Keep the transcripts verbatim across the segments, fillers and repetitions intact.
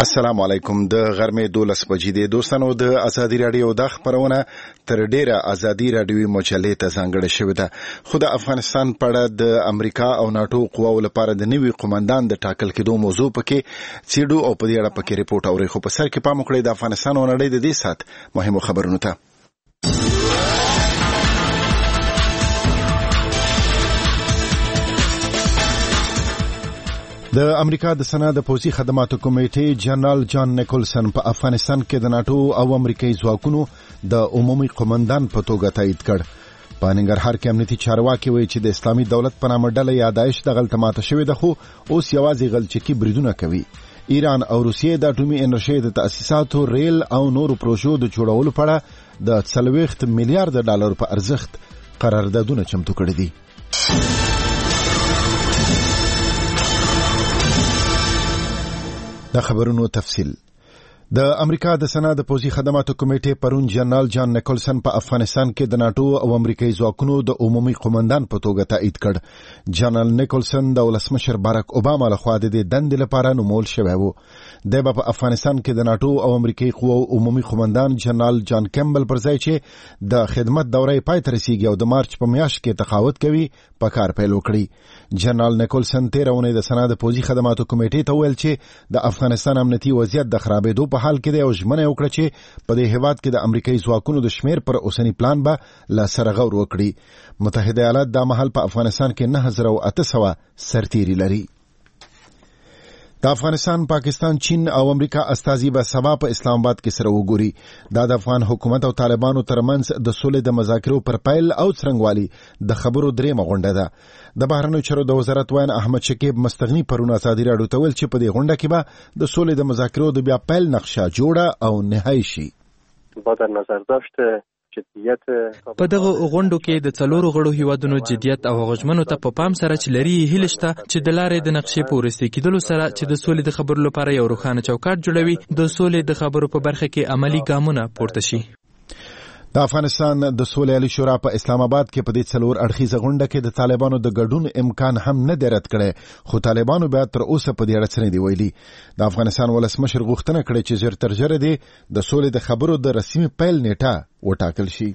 السلام علیکم. د غرمې دولس بجې د دوستانو د ازادي رادیو د خبرونه تر ډیره ازادي رادیوي مجلې ته ځانګړې شوې ده. خو د افغانستان په اړه د امریکا او ناتو قواو لپاره د نوي قومندان د ټاکل کېدو موضوع پکې څېړو او په دې اړه پکې ریپورت اوري. خو په سر کې پام وکړئ د افغانستان او نړۍ د دې سات مهمو خبرونو ته. د امریکا د سنا د پوځي خدماتو کمیټې جنرال جان نیکولسن په افغانستان کې د ناتو او امریکایي ځواکونو د عمومي قومندان په توګه تایید کړ. په ننګرهار کې امنیتي چارواکي وایي چې د اسلامي دولت په نامه ډله یا داعش د غلطه ماته شوې ده، خو اوس یوازې غلچکي بریدونه کوي. ایران او روسیې د اټومي انرژۍ د تأسیساتو، ریل او نورو پروژو د جوړولو په اړه د څلوېښت میلیارډ ډالر په ارزښت قراردادونه چمتو کړي دي. د خبرونو تفصیل. د امریکا د سنا د پوځي خدماتو کمیټې پرون جنرال جان نیکولسن په افغانستان کې د ناتو او امریکایي ځواکونو د عمومي قومندان په توګه تایید کړ. جنرال نیکولسن د ولسمشر باراک اوباما لخوا د دې دندې لپاره نومول شوی و. د په افغانستان کې د ناتو او امریکایي قواو عمومي قومندان جنرال جان کیمبل پر ځای چې د خدمت دورې پای ته رسیږي او د مارچ په میاشت کې تقاعد کوي په کار پیل وکړي. جنرال نیکولسن تېره اونۍ د سنا د پوځي خدماتو کمیټې ته وویل چې د افغانستان امنیتي وضعیت د خرابېدو په حال کې دی او ژمنه وکړه چې په دې هېواد کې د امریکایي ځواکونو د شمېر پر اوسني پلان به له سره غور وکړي. متحده ایالات دا مهال په افغانستان کې نهه زره اته سوه سرتیري لري. د افغانستان، پاکستان، چین او امریکا استازي به سبا په اسلام آباد کې سره وګوري. دا د افغان حکومت او طالبانو ترمنځ د سولې د مذاکرو پر پیل او څرنګوالي د خبرو دریمه غونډه ده. د بهرنیو چارو د وزارت وین احمد شکیب مستغني پرون ازادي راډیو ته ویل چې په دې غونډه کې به د سولې د مذاکرو د بیا پیل نقشه جوړه او نهایی شي. با در نظر داشته په دغه غونډو کې د څلورو غړو هیوادونو جدیت او غوښمنو ته په پام سره چې لري هیله شته چې د لارې د نقشې په ورسته کېدلو سره چې د سولې د خبرو لپاره یو روښانه چوکاټ جوړوي، د سولې د خبرو په برخه کې عملی ګامونه پورته شي. د افغانستان د سولې عالی شورا په اسلام آباد کې په دې څلور اړخیزه غونډه کې د طالبانو د ګډون امکان هم نه دی رد کړی، خو طالبانو بیا تر اوسه په دې اړه څه نه دي ویلي. د افغانستان ولسمشر غوښتنه کړې چې ژر تر ژره دې د سولې د خبرو د رسمي پیل نیټه وټاکل شي.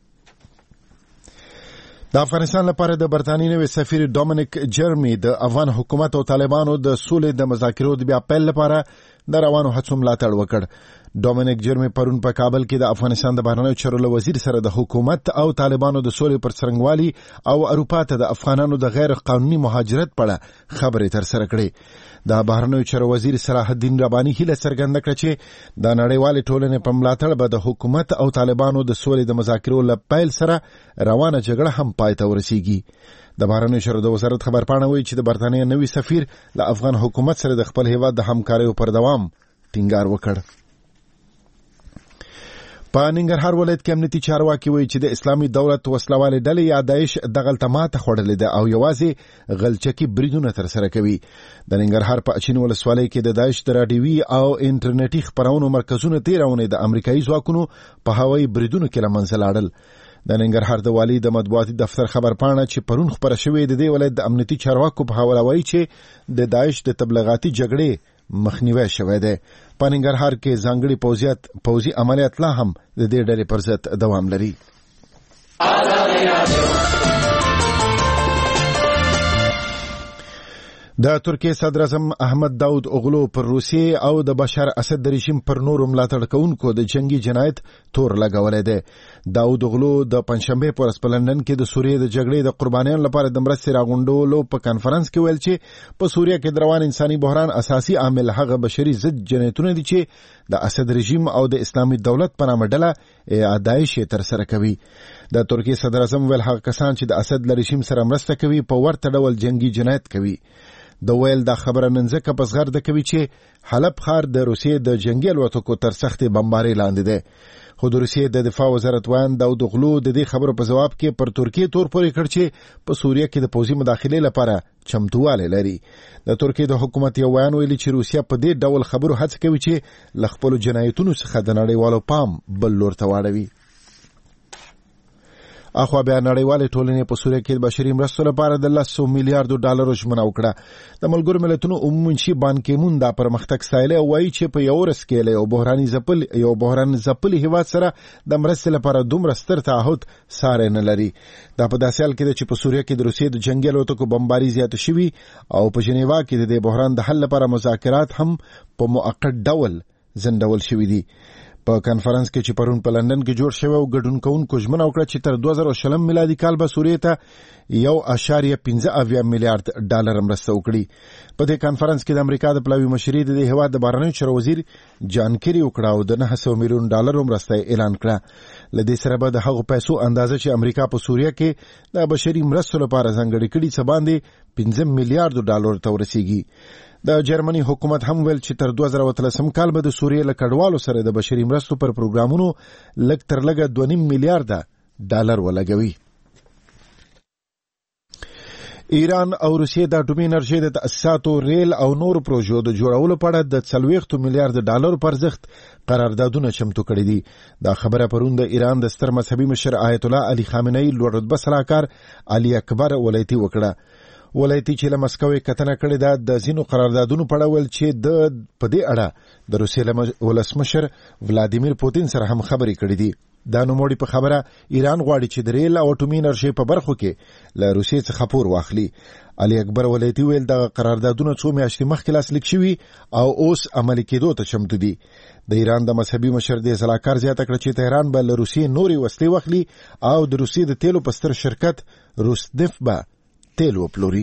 د افغانستان لپاره د برتانیې نوي سفیر ډومینیک جرمی د افغان حکومت او طالبانو د سولې د مذاکرو د بیا پیل لپاره د روانو هڅو ملاتړ وکړ. ډومینیک جرمی پرون په کابل کې د افغانستان د بهرنیو چارو له وزیر سره د حکومت او طالبانو د سولې پر څرنګوالي او اروپا ته د افغانانو د غیر قانوني مهاجرت په اړه خبرې ترسره کړې. د بهرنیو چارو وزیر صلاح الدین رباني هیله څرګنده کړه چې د نړیوالې ټولنې په ملاتړ به د حکومت او طالبانو د سولې د مذاکرو له پیل سره روانه جګړه هم پای ته ورسیږي. د بهرنیو چارو د وزارت خبرپاڼه وایي چې د برتانیې نوي سفیر له افغان حکومت سره د خپل هیواد د همکاریو پر دوام ټینګار وکړ. په ننګرهار ولایت کې امنیتي چارواکي وایي چې د اسلامي دولت وسلوالې ډلې یا داعش د غلطه ماته خوړلې ده او یوازې غلچکي بریدونه ترسره کوي. د ننګرهار په اچین ولسوالۍ کې د داعش د راډیوي او انټرنیټي خپرونو مرکزونه تېره اونۍ د امریکایي ځواکونو په هوایي بریدونو کې له منځه لاړل. د ننګرهار د والي د مطبوعاتي دفتر خبرپاڼه چې پرون خپره شوې د دې ولایت د امنیتي چارواکو په حواله وایي چې د داعش د تبلیغاتي جګړې مخنیوی شوی دی. په ننګرهار کې ځانګړي پوځیات پوځي عملیات لا هم د دې ډلې پر ضد دوام لري. د ترکیې صدر اعظم احمد داود اوغلو پر روسیې او د بشار اسد د رژیم پر نورو ملاتړ کوونکو د جنگي جنایت تور لګولی دی. داود اوغلو د پنځشنبې په ورځ په لندن کې د سوریې د جګړې د قربانیانو لپاره د مرستې راغونډولو په کانفرنس کې ویل چې په سوریه کې د روان انساني بحران اساسي عامل هغه بشري ضد جنایتونه دي چې د اسد رژیم او د اسلامي دولت په نامه ډله داعش یې ترسره کوي. د ترکیې صدر اعظم ویل هغه کسان چې د اسد له رژیم سره مرسته کوي په ورته ډول جنگي جنایت کوي. د ویل دا خبره نن ځکه په زغرده کوي چې حلب ښار د روسیې د جنگي الوتکو تر سختې بمبارۍ لاندې دی. خو د روسیې د دفاع وزارت وایي داود اوغلو د دې خبرو په جواب کې پر ترکیې تور پورې کړ چې په سوریه کې د پوځي مداخلې لپاره چمتووالی لري. د ترکیې د حکومت یو ویان ویلي چې روسیه په دې ډول خبرو هڅه کوي چې له خپلو جنایتونو څخه د نړیوالو پام بل لور ته واړوي. اخوا بیا نړیوال ټولنې په سوریه کې بشري مرستو لپاره د لسو میلیارډو ډالرو ژمنه وکړه. د ملګرو ملتونو عمومي منشي بان کی مون دا پرمختګ ستایلی او وایي چې په یو ورځ کې له یو بحراني ځپل یو بحران ځپلي هیواد سره د مرستې لپاره دومره ستر تعهد ساری نه لري. دا په داسې حال کې ده چې په سوریه کې د روسیې د جنګي الوتکو بمباري زیاته شوي او په ژنیوا کې د دې بحران د حل لپاره مذاکرات هم په مؤقت ډول ځنډول شوي دي. په کانفرنس کې چې پرون په لندن کې جوړ شوی او ګډون کوونکو ژمنه وکړه چې تر دوه زره شلم میلادي کال به سوریې ته یو اشاریه پنځه اویا میلیارډ ډالر مرسته وکړي. په دې کانفرنس کې د امریکا د پلاوي مشري د هیواد د بهرنیو چارو وزیر جان کیری وکړه او د نه سوه میلیون ډالر مرسته اعلان کړه. لدې سره به د هغو پیسو اندازه چې امریکا په سوریه کې د بشري مرستو لپاره ځانګړي کړي څه باندې پنځه میلیارډ ډالر ته ورسیږي. د جرمني حکومت هم ویل چې تر دوه زره اتلسم کال به د سوریې له کډوالو سره د بشري مرستو پر پروګرامونو لږ تر لږه دوه نیم میلیارډه ډالر ولګوي. ایران او روسیې د اټومي انرژۍ د تاسیساتو ریل او نور پروژو د جوړولو په اړه د څلوېښتو میلیارډ ډالرو پر ارزښت قراردادونه چمتو کړي دي. دا خبره پرون د ایران د ستر مذهبي مشر آیت الله علي خامنه‌ای لوړ رتبه سلاکار علي اکبر ولایتي وکړه. ولایتي چې له مسکو کتنه کړې ده د ځینو قراردادونو په اړه ویل چې د په دې اړه د روسیې ولسمشر ولادیمیر پوتین سره هم خبرې کړې دي. دا نوموړي په خبره ایران غواړي چې د ریل او اټومي انرژۍ په برخو کې له روسیې څخه پور واخلي. علي اکبر ولایتي ویل د قراردادونو څو میاشتې مخکې لاسلیک شوي او اوس عملي کېدو ته چمتو دي. د ایران د مذهبي مشر دې سلاکار زیاته کړه چې تهران به له روسیې نورې وسلې واخلي او د روسیې د تیلو په ستر شرکت روسنفت به تیل وپلوري.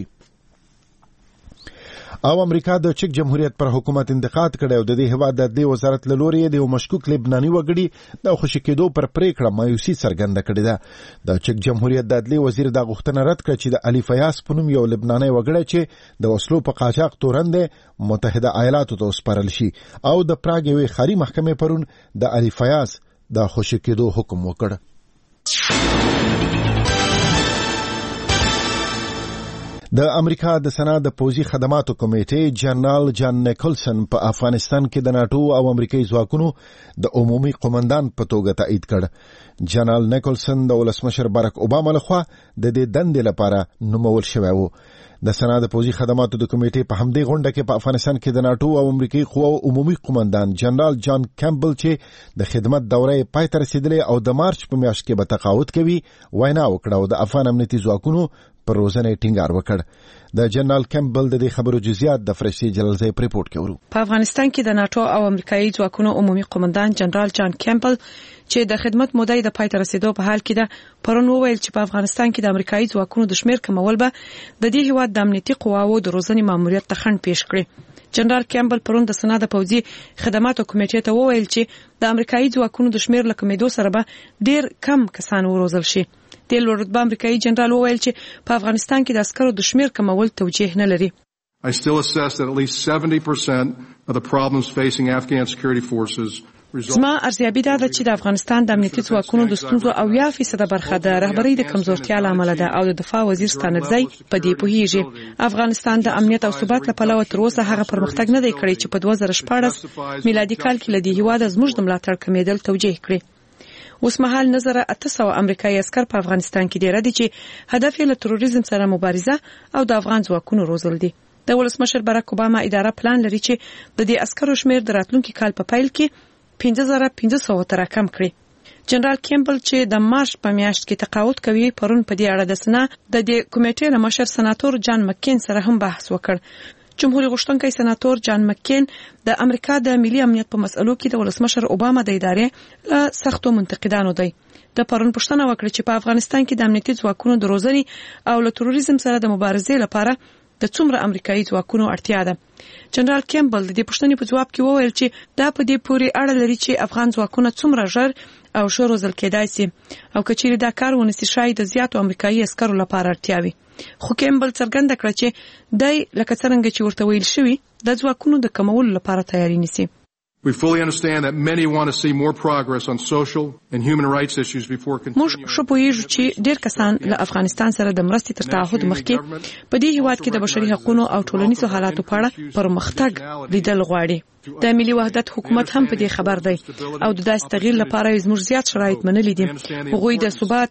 او امریکا د چک جمهوریت پر حکومت انتقاد کړی او د دې هیواد د عدلیې وزارت له لورې د یو مشکوک لبناني وګړي د خوشي کېدو پر پریکړه مایوسي څرګنده کړې ده. د چک جمهوریت د عدلیې وزیر دا غوښتنه رد کړه چې د علي فیاض په نوم یو لبناني وګړی چې د وسلو په قاچاق تورن دی متحده ایالاتو ته وسپارل شي او د پراګ یوې ښاري محکمې پرون د علي فیاض د خوشي کېدو حکم وکړ. د امریکا د سنا د پوځي خدماتو کمیټې جنرال جان نیکولسن په افغانستان کې د ناتو او امریکایي ځواکونو د عمومي قومندان په توګه تایید کړ. جنرال نیکولسن د ولسمشر باراک اوباما لخوا د دې دندې لپاره نومول شوی و. د سنا د پوځي خدماتو د کمیټې په همدې غونډه کې په افغانستان کې د ناتو او امریکایي قواو عمومي قومندان جنرال جان کیمبل چې د خدمت دوره پای ته رسیدلې او د مارچ په میاشت کې به تقاعد کوي وینا وکړه او د افغان امنیتي ځواکونو پر روزنه ټینګار وکړ. د جنرال کیمبل د دې خبرو جزئیات د فرشتي جلالزی په ریپورت کې ورو. په افغانستان کې د ناتو او امریکایي ځواکونو عمومي قومندان جنرال جان کیمبل چې د خدمت موده د پای ته رسیدو په حال کې ده پرون وویل چې په افغانستان کې د امریکایي ځواکونو د شمیر کمول به د دې هیواد د امنیتي قواوو د روزنې ماموریت ته خنډ پیښ کړي. جنرال کیمبل پرون د سنا د پوځي خدماتو کمیټې ته وویل چې د امریکایي ځواکونو د شمیر لکمېدو سره به ډیر کم کسان وروزل شي. د لوړ رتبه امریکایي جنرال وویل چې په افغانستان کې د عسکرو د شمیر کمول توجیه نه لري. I still assess that at least seventy percent of the problems facing Afghan security forces زما ارزیابي دا ده چې د افغانستان د امنیتي ځواکونو د ستونزو اویا فیصده برخه د رهبرۍ د کمزورتیا له امله ده او د دفاع وزیر ستانکزی په دې پوهیږي. افغانستان د امنیت او ثبات له پلوه تر اوسه هغه پرمختګ نه دی کړی چې په دوه زره شپاړس میلادي کال کې له دې هیواده زموږ د ملاتړ کمیدل توجیه کړي. اوس مهال نظر اته سوه امریکایي عسکر په افغانستان کې ډیر دي چې هدف یې له تروریزم سره مبارزه او د افغان ځواکونو روزل دي. د ولسمشر باراک اوباما اداره پلان لري چې د دې عسکرو شمیر د راتلونکي کال په پیل کې پنځه زره پنځه سوه ته راکم کړي. جنرال کیمبل چې د مارچ په میاشت کې تقاعد کوي پرون په دې اړه د سنا د دې کمیټې له مشر سناتور جان مکین سره هم بحث وکړ. جمهوریت غوښتونکی سناتور جان مکین د امریکا د ملي امنیت په مسئلو کې د ولسمشر اوباما د ادارې له سختو منتقدانو دی. د پرون پوښتنه وکړه چې په افغانستان کې د امنیتي ځواکونو د روزنې او له تروریزم سره د مبارزې لپاره د څومره امریکایي ځواکونو اړتیا ده. جنرال کیمبل د دې پوښتنې په جواب کې وویل چې دا په دې پورې اړه لري چې افغان ځواکونه څومره ژر او ښه روزل کېدای شي او که چیرې دا کار ونسي شاید د زیاتو امریکایي عسکرو لپاره اړتیا وي. خو کیمبل څرګنده کړه چې دی لکه څرنګه چې ورته ویل شوي د ځواکونو د کمولو لپاره تیاری نیسي. We fully understand that many want to see more progress on social and human rights issues before continuing. موږ شو پوهیږو چې ډېر کسان له افغانستان سره د مرستې تر تعهد مخکې په دې هیواد کې د بشري حقوقو او ټولنیزو حالاتو په اړه پرمختګ لیدل غواړي. د ملي وحدت حکومت هم په دې خبر دی او د داسې تغییر لپاره زموږ زیات شرایط منلي دي. هغوی د ثبات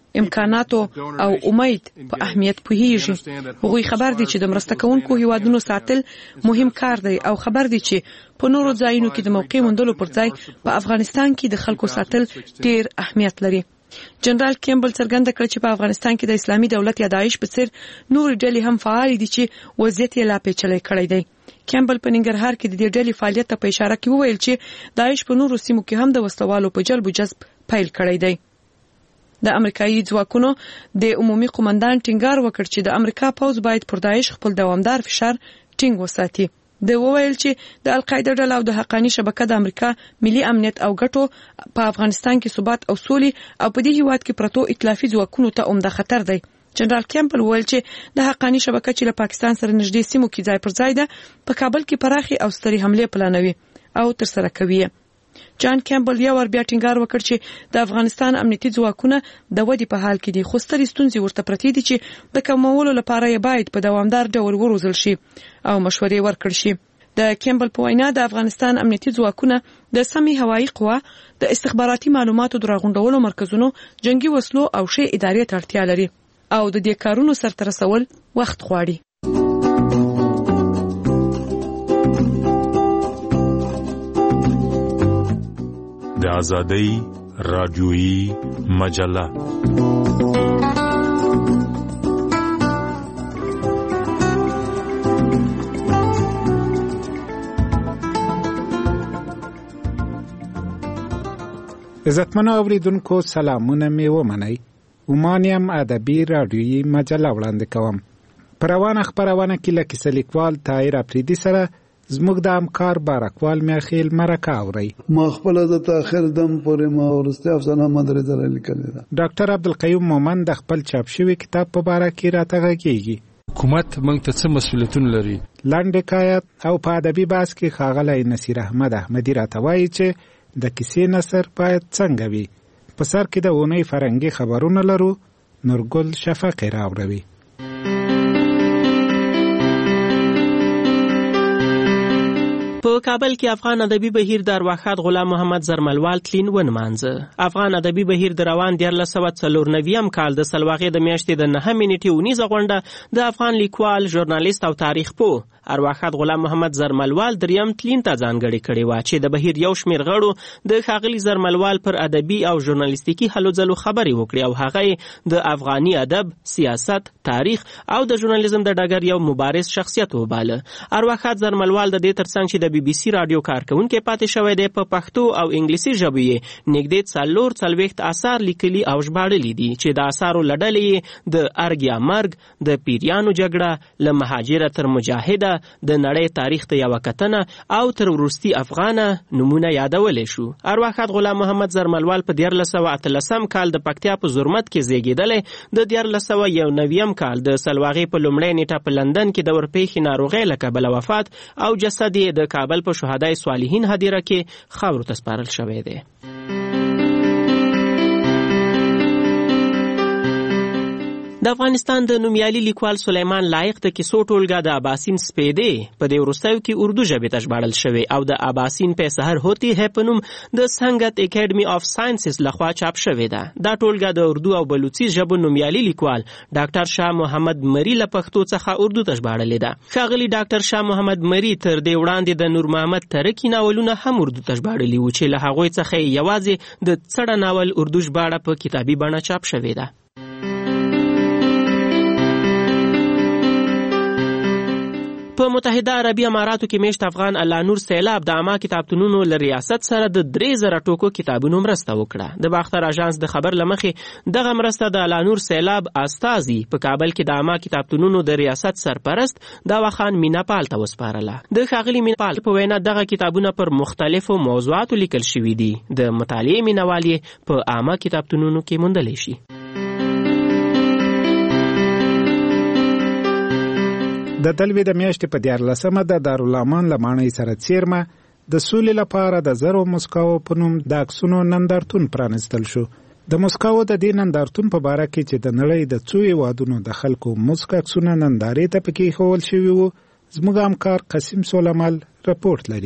امکاناتو او امید په اهمیت پوهیږي. هغوی خبر دي چې د مرسته کوونکو هیوادونو ساتل مهم کار دی او خبر دي چې په نورو ځایونو کې د موقع موندلو پر ځای په افغانستان کې د خلکو ساتل ډیر اهمیت لري. جنرال کیمبل څرګنده کړ چې په افغانستان کې د اسلامي دولت یا داعش په څیر نور ډلې هم فعال دي چې وضعیت یې لا پیچلی کړی دی. کیمبل په ننګرهار کې د دې ډلې فعالیت ته په اشاره کې وویل چې داعش په نورو سیمو کې هم د وسلوالو په جلب او جذب پیل کړی دی. د امریکایي ځواکونو د عمومي قومندان ټینګار وکړ چې د امریکا پوځ باید پر داعش خپل دوامدار فشار ټینګ وساتي. د وویل چې د القاعده ډله او د حقانی شبکه د امریکا ملي امنیت او ګټو په افغانستان کې ثبات او سولې او په دې هیواد کې پرتو ائتلافي ځواکونو ته عمده خطر دی. جنرال کیمبل وویل چې د حقانی شبکه چې له پاکستان سره نږدې سیمو کې ځای پر ځای ده په کابل کې پراخي او ستري حمله پلانوي او ترسره کوي. جان کیمبل یو ور بیا ټینګار وکړ چې د افغانستان امنیتي ځواکونه د ودی په حال کې دي خو ستري ستونزې ورته پرتې دي چې د کمولو لپاره یې باید په دوامدار ډول وروزل شي او مشورې ورکړ شي. د کیمبل په وینا د افغانستان امنیتي ځواکونه د سمې هوایي قوا د استخباراتي معلوماتو د راغونډولو مرکزونو جنگي وسلو او شی ادارې ته اړتیا لري او د دې کارونو سرته رسول وخت غواړي. د آزادۍ رادیویي مجله عزتمنو اوریدونکو سلامونه می ومنئ. عمانیم ادبي رادیویي مجله وړاندې کوم. پر روانه خپرونه کې له کیسه لیکوال طاهر افریدي سره زموږ د همکار بارکوال میاخیل مرکه اوري. ما خپل د تاخير دم پورې ما ورسته افسانه مدرسه لیکلې ده. ډاکټر عبدالقیوم مومن د خپل چاپ شوی کتاب په اړه کې راته غږیږي. حکومت موږ ته څه مسؤلیتونه لري؟ لاندې حکایت او په ادبي بحث کې ښاغلی نصیر احمد احمدي راته وایي چې د کیسې نثر باید څنګه وي. په سر کې د اونۍ فرنګي خبرونه لرو. نورګل شفقي راوړوي. په کابل کې افغان ادبي بهیر د ارواښاد غلام محمد زرملوال تلین ونمانځه. افغان ادبي بهیر د روان دیارلس سوه څلور نویم کال د سلواغې د میاشتې د نهه نیټې اونیزه غونډه د افغان لیکوال، ژورنالیست او تاریخ پوه ارواښاد غلام محمد زرملوال دریم تلین ته ځانګړې کړې وه چې د بهیر یو شمېر غړو د ښاغلي زرملوال پر ادبي او ژورنالیستیکي هلو ځلو خبرې وکړې او هغه د افغاني ادب، سیاست، تاریخ او د ژورنالیزم د ډګر یو مبارز شخصیت وباله. ارواښاد زرملوال د دې ترڅنګ چې د بی بی سی رادیو کارکونکی پاتې شوی دی، په پښتو او انګلیسي ژبو یې نږدې څلور څلوېښت اثار لیکلي او ژباړلي دي چې د اثارو له ډلې د ارګ یا مرګ، د پیریانو جګړه، له مهاجره تر مجاهده، د نړۍ تاریخ ته یوه کتنه او تر وروستي افغانه نمونه یادولی شو. ارواښاد غلام محمد زرملوال په دیارلس سوه اتلسم کال د پکتیا په زرمت کې زیږېدلی. د دیارلس سوه یو نویم کال د سلواغې په لومړۍ نیټه په لندن کې د ورپېښې ناروغۍ له کبله وفات او جسد یې د کابل په شهدای صالحین هدیره کې خاورو ته سپارل شوی دی. د افغانستان د نومیالي لیکوال سلیمان لایق د کیسو ټولګه د اباسین سپیدې په دې وروستیو کې اردو ژبې ته ژباړل شوې او د اباسین په سحر هوتی ہے په نوم د سنگت اکیډمي آف ساینسز لخوا چاپ شوې ده. دا ټولګه د اردو او بلوچي ژبو نومیالي لیکوال ډاکټر شاه محمد مری له پښتو څخه اردو ته ژباړلې ده. ښاغلي ډاکټر شاه محمد مری تر دې وړاندې د نور محمد ترکی ناولونه هم اردو ته ژباړلي وو چې له هغوی څخه یوازې د څړه ناول اردو ژباړه په کتابي بڼه چاپ شوې ده. په متحده عربي اماراتو کې میشت افغان الله نور سیلاب د عامه کتابتونونو له ریاست سره د درې زره ټوکو کتابونو مرسته وکړه. د باختر اژانس د خبر له مخې دغه مرسته د الله نور سیلاب استازي په کابل کې د عامه کتابتونونو د ریاست سرپرست داوا خان میناپال ته وسپارله. د ښاغلي میناپال په وینا دغه کتابونه پر مختلفو موضوعاتو لیکل شوي دي. د مطالعې مینوال یې په عامه کتابتونونو کې موندلی شي. د دلوي د میاشتې په دیارلسمه د دارالعمان له ماڼۍ سره څیرمه د سولې لپاره د زرو مسکاو په نوم د عکسونو نندارتون پرانستل شو. د مسکاو د دې نندارتون په باره کې چې د نړۍ د څو هیوادونو د خلکو مسک عکسونه نندارې ته پکې ایښول شوي وو، زموږ همکار قسیم سولمل رپورټ لري.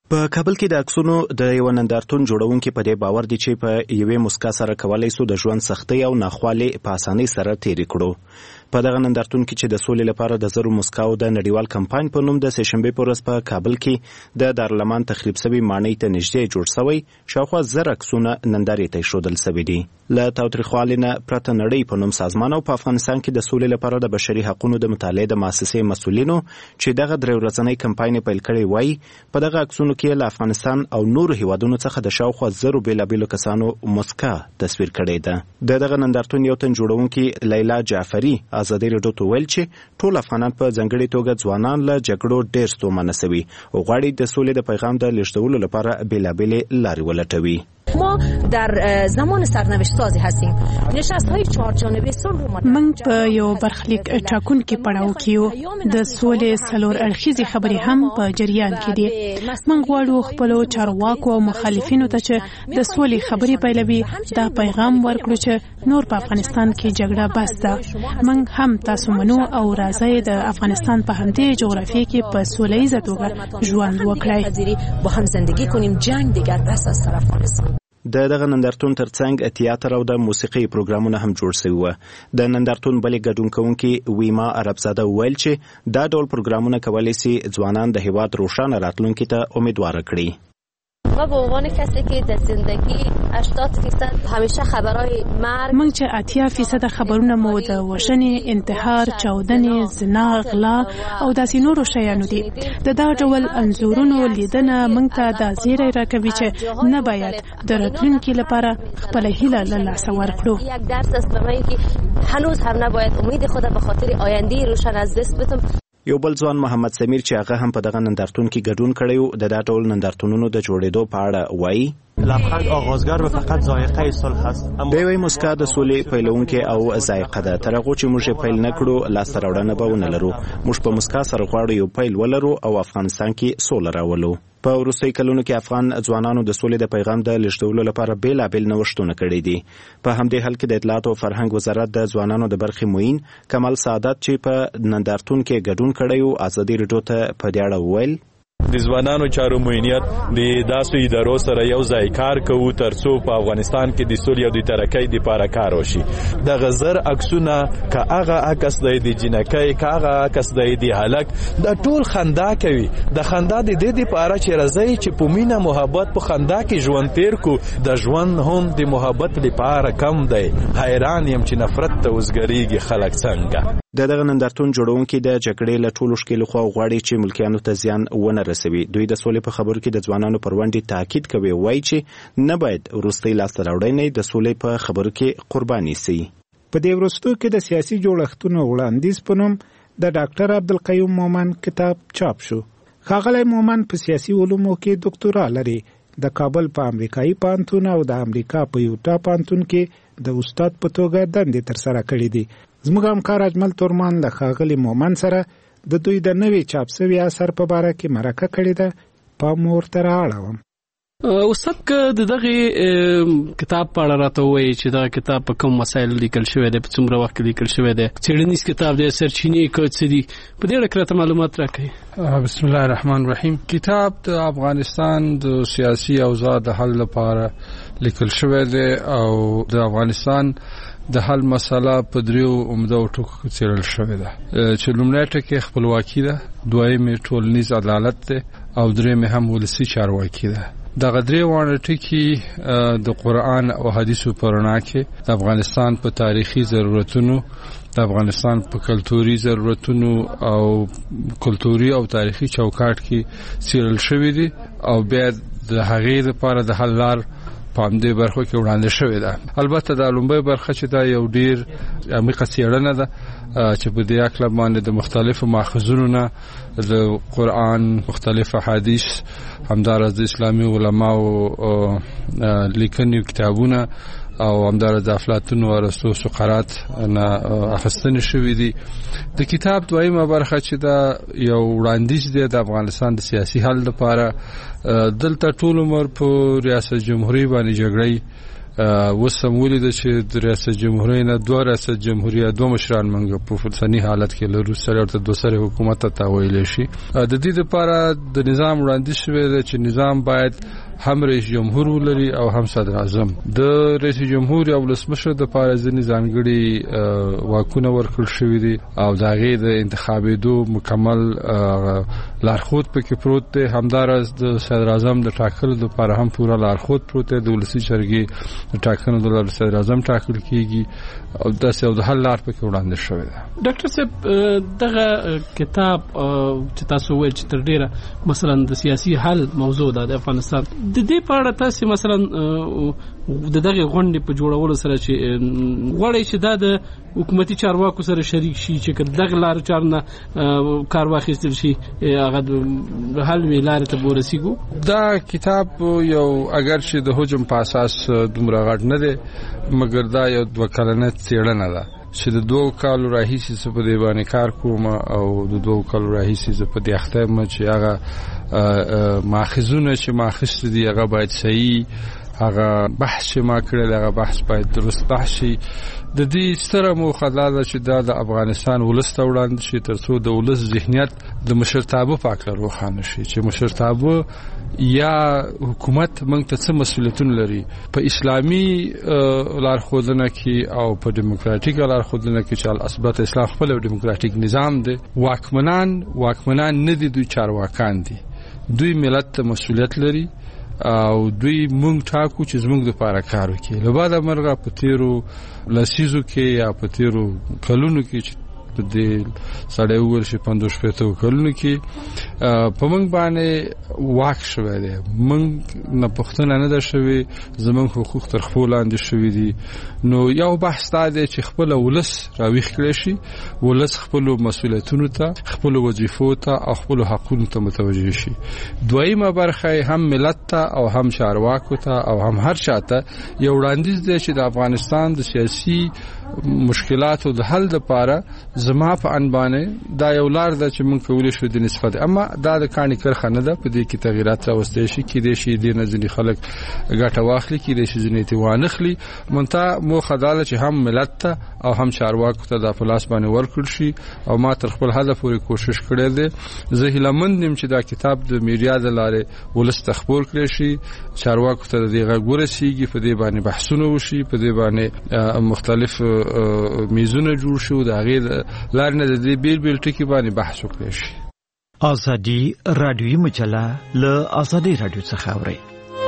په کابل کې د عکسونو د یو نندارتون جوړونکي په دې باور دي چې په یوې مسکا سره کولای سو د ژوند سختۍ او ناخوالې په اسانۍ سره تېرې کړو. په دغه نندارتون کې چې د سولې لپاره د زرو مسکاو د نړیوال کمپاین په نوم د سهشنبه په ورځ په کابل کې د دارالمان تخریب شوی ماڼۍ ته نږدې جوړ شوی شاوخوا زر عکسونه نندارې ته ایښودل شوي دي. له تاوتریخوالي نه پرته نړۍ په نوم سازمان او په افغانستان کې د سولې لپاره د بشري حقوقو د مطالعې د مؤسسې مسؤلینو چې دغه درې ورځنی کمپاین پیل کړی وای په دغه عکسونو کې له افغانستان او نورو هیوادونو څخه د شاوخوا زرو بیلابیلو کسانو مسکا تصویر کړی ده. د دغه نندارتون یو تن جوړونکي لیلا جعفری ازادي راډیو ته ویل چې ټول افغانان په ځانګړي توګه ځوانان له جګړو ډېر ستومانه شوي او غواړي د سولې د پیغام د لیږدولو لپاره بیلابیلې لارې ولټوي. ما در زمان سرنوشت سازی هستیم. نشست‌های چهار جانبه صلح رو من په یو برخلیک ټاکونکي پړاو کې یو د سولې څلور اړخیزې خبرې هم په جریان کې دي. من غواړو خپلو چارواکو او مخالفینو ته چې د سولې خبرې پیلوي دا پیغام ورکړو چې نور په افغانستان کې جګړه بس ده. من هم تاسو منو او راځي د افغانستان په همدې جغرافیه کې په سوله‌ییزه توګه ژوند وکړئ. با هم زندگی کنیم، جنگ دیگر بس از طرف افغانستان. د دغه نندارتون ترڅنګ تیاتر او د موسیقي پروګرامونه هم جوړ شوي وو. د نندارتون بلې ګډونکوونکي ویما عربزاده ویل چې دا ډول پروګرامونه کولی سي ځوانان د هیواد روښانه راتلونکي ته امیدواره کړي. ما به عنوان کسی که در زندگی هشتاد درصد همیشه خبرهای مرگ من چې اتیا فیصد خبرونه مو د وژنې، انتحار، چاودنې، زنا، غلا او داسې نورو شیانو دي. د دا ډول انځورونو لیدنه موږ ته دا زیری راکوي چې نه باید د راتلونکي لپاره خپله هیله له لاسه ورکړو. یک درس است به من که هنوز هم نباید امید خود به خاطر آینده روشن از دست بدم. یو بل ځوان محمد سمیر چې هغه هم په دغه نندارتون کې ګډون کړی و د دا ډول نندارتونونو د جوړېدو په اړه وایي لبخند آغازگر و فقط ذائقه صلح است. دوی مسکا د سولې پیلونکي او ذائقه ده. تر هغه چې موږ پیل نکړو لاسته راوړنه به ونه لرو. موږ په مسکا سره غواړو یو پیل ولرو او افغانستان کې سوله راولو. په وروستي کلونو کې افغان ځوانانو د سولې د پیغام د لیږدولو لپاره بیلابیل نوښتونه کړي دي. په همدې حال کې د اطلاعات او فرهنګ وزارت د ځوانانو د برخې معین کمال سعادت چې په نندارتون کې ګډون کړی و ازادي راډیو ته په دې اړه وویل د ځوانانو چارو معینیت د داسې ادارو سره یو ځای کار کوو ترڅو په افغانستان کې د سولې او د ترقۍ لپاره کار وشي. د غزر عکسونه که هغه عکس دی د جنکۍ که هغه عکس دی د هلک د ټول خندا کوي. د خندا د دې لپاره چې راځي چې په مینه محبت په خندا کې ژوند تیر کو. د ژوند هم د محبت لپاره کم دی. حیران یم چې نفرت ته وزګریږي خلک څنګه. د دغه نندارتون جوړونکي د جګړې له ټولو ښکېلو خوا غواړي چې ملکیانو ته زیان ونه رسوي. دوی د سولې په خبرو کې د ځوانانو پر ونډې تاکید کوي. وایي چې نه باید وروستۍ لاسته راوړنې د سولې په خبرو کې قرباني سي. په دې وروستو کې د سیاسي جوړښتونو وړاندیز په نوم د ډاکټر عبدالقیوم مومن کتاب چاپ شو. ښاغلی مومن په سیاسي علومو کې ډاکټورا لري. د کابل په امریکایي پوهنتون او د امریکا په یوټا پوهنتون کې د استاد په توګه دندې ترسره کړې دي. زموږ همکار اجمل تورمان د ښاغلي مومن سره د دوی د نوې چاپ شوي اثر په باره کې مرکه کړې ده. پام ورته رااړوم. استاد که د دغه کتاب په اړه راته وایي چې دا کتاب په کوم مسایل لیکل شوی دی، په څومره وخت کې لیکل شوی دی، څېړنیز کتاب دی، سرچینې کوم څه دي، په دې اړه راته معلومات راکړئ. بسم الله الرحمن الرحیم. کتاب د افغانستان د سیاسي اوضاع د حل لپاره لیکل شوی دی او د افغانستان د حل مسله په دریو عمده ټکو څېړل شوې ده چې لومړی ټکی خپلواکي ده، دویم ټولنیز عدالت ده او دریم هم ولسي چارواکي ده. دغه درې واړه ټکي د قرآن او حدیثو په رڼا کې د افغانستان په تاریخي ضرورتونو، د افغانستان په کلتوري ضرورتونو او کلتوري او تاریخي چوکاټ کې څېړل شوي دي او بیا د هغې لپاره د حل لار په همدې برخو کې وړاندې شوې ده. البته د لومړۍ برخه چې دا یو ډېر عمیقه څېړنه ده چې په دې هکله باندې د مختلفو ماخذونو نه د قرآن، مختلف احادیث، همداراز د اسلامي علماو لیکني کتابونه او همداراز د افلاطون او ارسطو سقراط نه اخیستنې شوي دي. د کتاب دویمه برخه چې دا یو وړاندیز دی د افغانستان د سیاسي حل لپاره. دلته ټول عمر په ریاست جمهوریت باندې جګړې وسم ولید چې د ریاست جمهوریت نه دوه ریاست جمهوریت دوه مشران منګه په فلسفي حالت کې لرو سره ته دوه سره حکومت ته ویل شي. د دې لپاره د نظام وړاندیز شوی دی چې نظام باید هم رئیس جمهور ولري او هم صدر اعظم. د رئیس جمهور او ولسمشر د لپاره ځینې ځانګړي واکونه ورکړل شوي دي او د هغې د انتخابېدو مکمل لارښود پکې پروت دی. همداراز د صدر اعظم د ټاکلو لپاره هم پوره لارښود پروت دی. د ولسي جرګې د ټاکنو د لپاره صدر اعظم ټاکل کیږي او داسې یو د حل لار پکې وړاندې شوې ده. ډاکټر صاحب دغه کتاب چې تاسو ویل چې تر ډیره مثلا د سیاسي حل موضوع ده د افغانستان، د دې په اړه تاسو مثلا د دغه غونډې په جوړولو سره چې غواړي چې دا د حکومتي چارواکو سره شریک شي چې دغه لار چارنه کار واخیستل شي هغه د حل ویلار ته ورسیږو. دا کتاب یو اگر چې د حجم په اساس دومره غټ نه دی مګر دا یو دوه کلنه څېړنه ده چې د دوه کالو راهیسې زه په دې باندې کار کوم او د دوه کالو راهیسې زه په دې اخته یم چې هغه ماخذونه چې ماخذ دي هغه باید صحیح، هغه بحث چې ما کړی هغه بحث باید درست بحث شي. د دې ستره موخه دا ده چې دا د افغانستان ولس ته وړاندې شي ترڅو د ولس ذهنیت د مشرتابه په اړه روښانه شي چې مشرتابه یا حکومت موږ ته څه مسؤلیتونه لري په اسلامي لارښودنه کې او په دیموکراتیک لارښودنه کې چې الاثبات اسلام خپل یو دیموکراتیک نظام دی. واکمنان واکمنان نه دي، دوی چارواکان دي. دوی ملت ته مسؤلیت لري او دوی مونږ ټاکو چې زمونږ د لپاره کار وکړي. له بعده مرغه په تیرو لسیزو کې یا په تیرو کلونو کې چې په دې سړی وویل شي پنځوس شپېته کلونو کې په موږ باندې واک شوی دی. موږ نه پوښتنه نه ده شوې، زموږ حقوق تر خپل لاندې شوي دي. نو یو بحث دا دی چې خپل ولس راویښ کړی شي، ولس خپل مسؤلیتونو ته، خپل وظیفو ته او خپل حقونو ته متوجه شي. دویمه برخه هم ملت ته او هم چارواکو ته او هم هر چاته یو وړاندیز دی چې د افغانستان د سیاسي مشکلاتو د حل لپاره زما په انبانه دا یو لار ده چې موږ کولی شو د نسبت، اما دا د کاني کرخه نه ده. په دې کې تغیرات راوستي شي کې د شي د نځنی خلک ګټه واخلي کې د شي ځنې ته وانخلي. مونته مو خداله چې هم ملت ته او هم چارواکو ته د پلاس باندې ورکړ شي او ما تر خپل هدف پورې کوشش کړې ده. زه هیلمند نیم چې دا کتاب د میډیا د لارې ولست خبر کړی شي، چارواکو ته د غږ ورسیږي، په دې باندې بحثونه وشي، په دې باندې مختلف میزونه جوړ شو، د هغه لار نه د دې بیل بیل ټکی باندې بحث وکړي شي. ازادي رادیوي مجله له ازادي رادیو څخه اوري.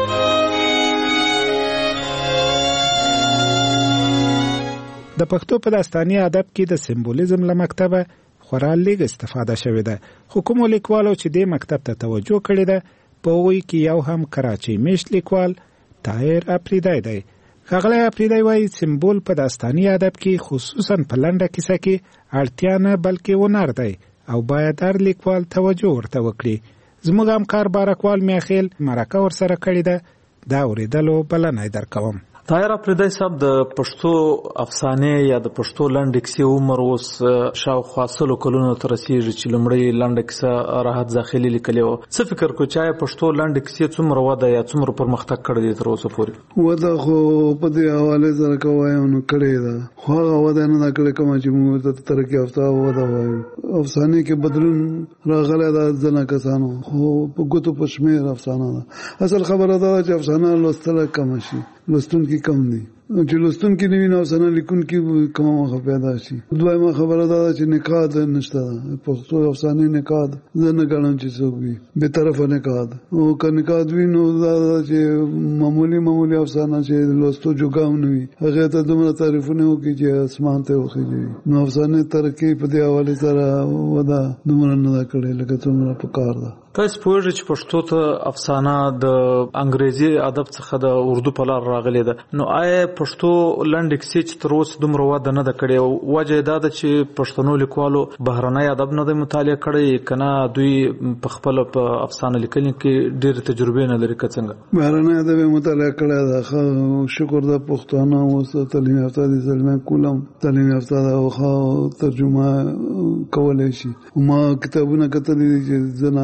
د پښتو په داستاني ادب کې د سمبولیزم له مکتبه خورا لږ استفاده شوې ده، خو کوم لیکوالو چې د مکتب ته توجه کړې ده په وی کې یو هم کراچي میشت لیکوال طاهر اپریدی دی. ښاغلی اپریدی وایي سمبول په داستاني ادب کې خصوصا په لنډه کیسه کې اړتیا نه بلکې هنر دی او باید هر لیکوال توجه ورته وکړي. زموږ همکار بارکوال میاخیل مرکه ورسره کړې ده، دا اورېدلو بلنه درکوم. طاهر اپریدی صاحب د پښتو افسانې یا د پښتو لنډې کیسې عمر اوس شاوخوا سلو کلونو ته رسیږي چې لومړی لنډه کیسه راحت زاخلي لیکلې وه. څه فکر کو چې آیا پښتو لنډې کیسې څومره وده یا څومره پرمختګ کړی دی تر اوسه پورې؟ وده خو په دې حوالې سره که وایم نو کړې ده، خو هغه وده نه ده کړې کومه چې موږ ورته ترقي یافته وده وایو. افسانې کې بدلون راغلی ده ځنه کسانو، خو په ګوتو په شمېر افسانه ده. اصل خبره دا ده چې افسانه لوستله کمه شي، لوستونکي کم دي، چې لوستونکي نه وي نو افسانه لیکونکي کمه موخه پیدا شي. دویمه خبره دا ده چې نقاد نشته ده، پښتو افسانې نقاد زه نه ګڼم چې څوک وي بې طرفه نقاد، او که نقاد وي نو دا ده چې معمولي معمولي افسانه چې لوستو جوګه هم نه وي هغې ته دومره تعریفونه وکړي چې اسمان ته وخېږي. نو افسانې ترقي په دې حوالې سره وده دومره نه ده کړې لکه څومره پکار ده. تاسو پوهیږئ چې پښتو ته افسانه د انګریزي ادب څخه د اردو په لار راغلې ده، نو آیا پښتو لنډې کیسې چې تر اوسه دومره وده نه ده کړې، وجه یې دا ده چې پښتنو لیکوالو بهرنی ادب نه دی مطالعه کړی که نه دوی په خپله په افسانه لیکنې کې ډېرې تجربې نه لري که څنګه؟ بهرنی ادب یې مطالعه کړی ده، ښه شکر ده پښتانه اوس تعلیم یافته دي، زلمی کولم تعلیم یافته ده او ښه ترجمه کولی شي. ما کتابونه کتلي دي چې زه نه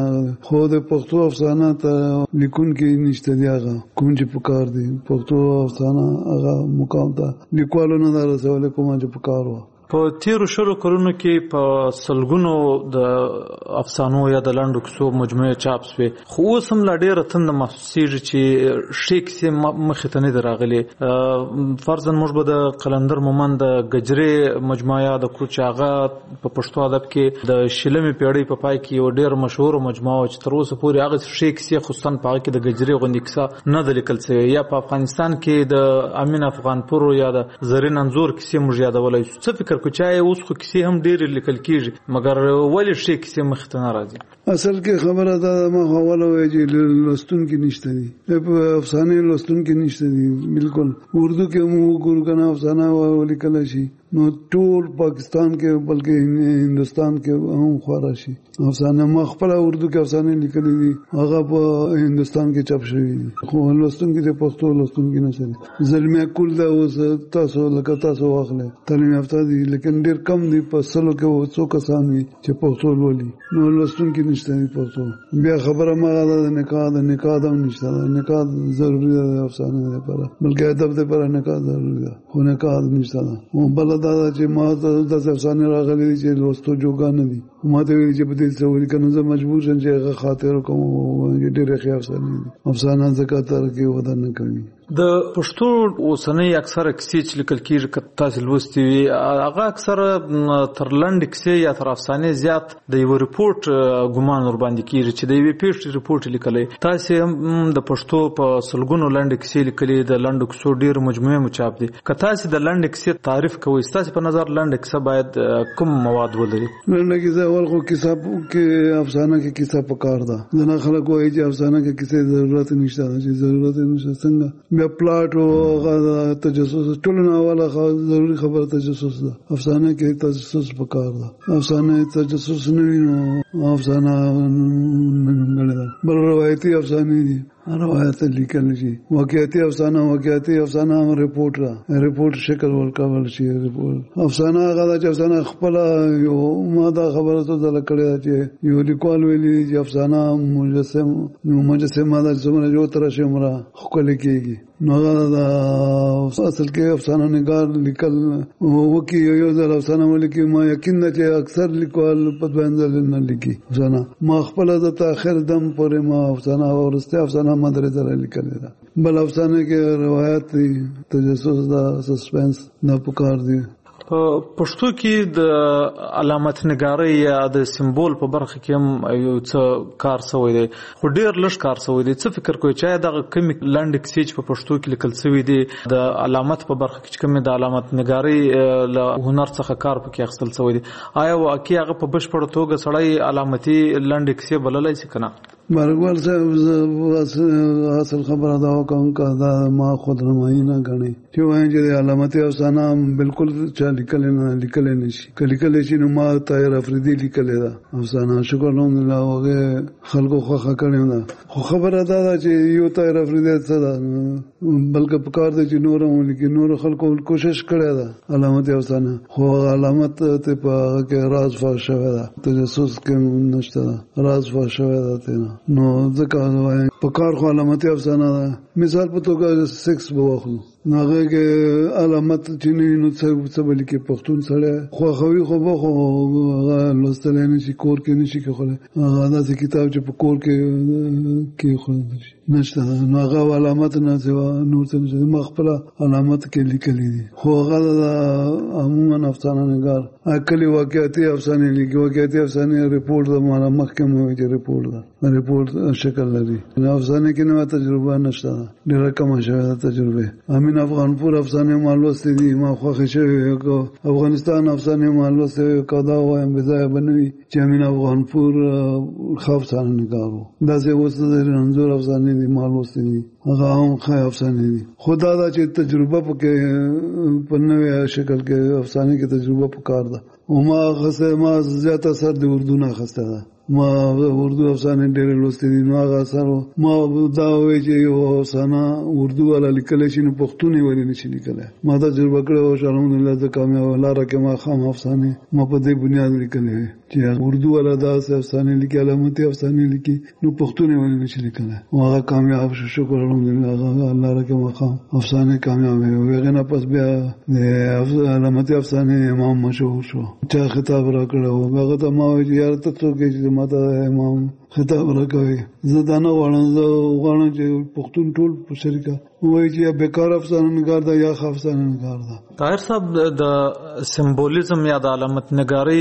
خو د پښتو افسانه ته لیکونکي نشته دی هغه کوم چې پکار دی پښتو افسانه هغه مقام ته لیکوالو نه رسول کوم چې پکار و. په تیرو شلو کلونو کې په سلګونو د افسانو یا د لنډو کیسو مجموعه چاپ شوې، خو اوس هم لا ډېره تنده محسوسېږي چې ښې کیسې مخې ته نه دي راغلې. فرضاً موږ به د قلندر مومند د ګجرې مجموعه یاده کړو چې هغه په پښتو ادب کې د شلمې پیړۍ په پای کې یو ډېر مشهوره مجموعه وه چې تر اوسه پورې هغه ښې کیسې خصوصاً په هغه کې د ګجرې غوندې کیسه نه ده لیکل شوې. یا په افغانستان کې د امین افغانپور یا د زرین انځور کیسې موږ یادولی شو. څه فکر کو چې اوس خو کیسې هم ډېرې لیکل کېږي مګر ولې ښې کیسې مخې ته نه راځي؟ اصل کې خبره دا ما حواله وایي چې لوستونکي نشته دي، په افسانې لوستونکي نشته دي بالکل. اردو کې مو وګورو کنه افسانه ولیکل شي نو ټول پاکستان کې بلکې هندستان کې هم خورا شي افسانه. ما خپل اردو کې افسانې لیکلې دي هغه په هندستان کې چاپ شوی دي، خو لوستونکي د پښتو لوستونکي نشته دي. زلمه کول دا اوس تاسو لکه تاسو واخله تعلیم یافته دي لیکن ډېر کم دي په سلو کې څو کسان وي چې پښتو لولي نو لوستونکي نشته دي پښتو. بیا خبره ما د نکاح د نکاح د نشته نکاح ضروري ده افسانه لپاره بلکې ادب لپاره نکاح ضروري ده خو نکاح نشته ده. بل دا چې ما د افسانې راغلي چې لوستو جوګا نه دي ما ته ویل چې په دې څه ولیکم نو زه مجبور شم چې هغه خاطر کوم ډېرې ښې افسانې دي. افسانه ځکه تر کې وده نه کوي. د پښتو اوسنۍ اکثره کیسې چې لیکل کېږي که تاسو لوستې وي هغه اکثره تر لنډې کیسې یا تر افسانې زیات د یوه رپورټ ګمان ورباندې کېږي چې د یوې پېښې رپورټ لیکلی. تاسې هم د پښتو په سلګونو لنډې کیسې لیکلي، د لنډو کیسو ډېر مجموعې مو چاپ دي. که تاسې د لنډې کیسې تعریف کوئ ستاسې په نظر لنډه کیسه باید کوم مواد ولري؟ لنډه کیسه اول خو کیسه کې افسانه کې کیسه پکار ده. ځینې خلک وایي چې افسانه کې کیسې ضرورت نشته چې ضرورت نشته څنګه بیا پلاټ او تجسس ټول نه اوله ضروري خبره تجسس ده. افسانه کې تجسس پکار ده. افسانه تجسس نه وي نو افسانه نه ده. بل روایتي افسانې دي روایت لیکل شي. واقعیتي افسانه واقعیتي افسانه هم رپورټ را رپورټ شکل ورکول شي. رپورټ افسانه هغه چې افسانه خپل یو ما دا خبره ته ځل کړی چې یو لیکوال ویلي چې افسانه مجسم نو مجسم دا څومره جو تر شمره خو لیکيږي نو دا اصل کې افسانه نگار لیکل وکي یو ځل افسانه ولیکي ما یقین نه چې اکثر لیکوال په ځوانځل نه لیکي افسانه. ما خپل د تاخير دم پورې ما افسانه ورسته افسانه مدرسه لیکل ده. بل افسانه کې روایت تجسس دا سسپنس نه پکار دي. په پښتو کې د علامت نګارۍ یا د سمبول په برخه کې هم یو څه کار شوی دی خو ډېر لږ کار شوی دی. څه فکر کوئ چې دغه کمې لنډې کیسې چې په پښتو کې لیکل شوي دي د علامت په برخه کې چې کومې د علامت نګارۍ له هنر څخه کار پکې اخیستل شوی دی آیا واقعي هغه په بشپړه توګه سړی علامتي لنډې کیسې بللی شي که نه؟ مرګوال صاحب اصل خبره دا وکم که دا ما خود نمایی نه ګڼي چې وایم چې د علامتي افسانه بالکل چا لیکلی نه لیکلی نه شي. که لیکلی شي نو ما طاهر افریدي لیکلی ده افسانه شکر الحمدلله هغې خلکو خوښه کړې ده. خو خبره دا ده چې یو طاهر افریدي څه ده بلکې پکار دی چې نور هم ولیکي. نورو خلکو کوشش کړې ده علامتي افسانه خو علامت ته په هغه کې راز فاش شوی ده تجسس کې نشته ده راز فاش شوی ده ته نو ځکه وایم په کار خو علامتي افسانه ده. مثال په توګه سکس به واخلو نو هغه کې علامت چې نه وي نو څه به لیکي پښتون سړی خواښوي خو به خو هغه لوستلی نه شي کور کې نه شي کېښولی هغه داسې کتاب چې په کور کې کېښودلی شي نشته نو هغه علامت نه سوا نور څه نشته. ما خپله علامت کې لیکلي دي خو هغه د عموما افسانه نګار کلي واقعیتي افسانې لیکي. واقعیتي افسانې رپورټ ده مالا مخکې مو وایي چې رپورټ ده رپورټ شکل لري. افسانې کې نوې تجربه نشته ډېره کمه شوې ده تجربه. امین افغانپور افسانې ما لوستې دي ما خوښې شوې افغانستان افسانې ما لوستې که دا وایم بې ځایه به نه وي چې امین افغانپور ښه افسانه نګار و. داسې اوس د رنځور افسانې دي ما لوستې دي هغه هم ښه افسانې دي. خو دا ده چې تجربه پکې په نوې شکل کې افسانې کې تجربه پکار ده. او ما اخیستی ما زیات اثر د اردو نه اخیستی ده. ما اردو افسانې ډېرې لوستې دي نو هغه اثر ما دا وایي چې یو افسانه اردو والا لیکلی شي نو پښتون یې ولې نه شي لیکلی. ما تجربه کړې وه چې الحمدلله زه کامیابه لاره کې ما خام افسانې ما په دې بنیاد لیکلې وې چې اردو ولا داسې افسانې لیکي علامتي افسانې لیکي نو پښتون یې ولې نشي لیکلی او هغه کامیاب شو شکر الحمدلله هغه الله راکه مقام افسانې کامیاب وي هغه نه پس بیا د علامتي افسانې امام مشهور شو چا خطاب راکړو هغه ته ما وایي یار ته څوک چې ماته امام خطاب راکوي زه دا نه غواړم زه غواړم چې پښتون ټول په شریکه وایي چې بیکار افسانه نګار دا یا ښه افسانه نګار دا. طاهر صاحب د سمبولیزم یا د علامت نګاري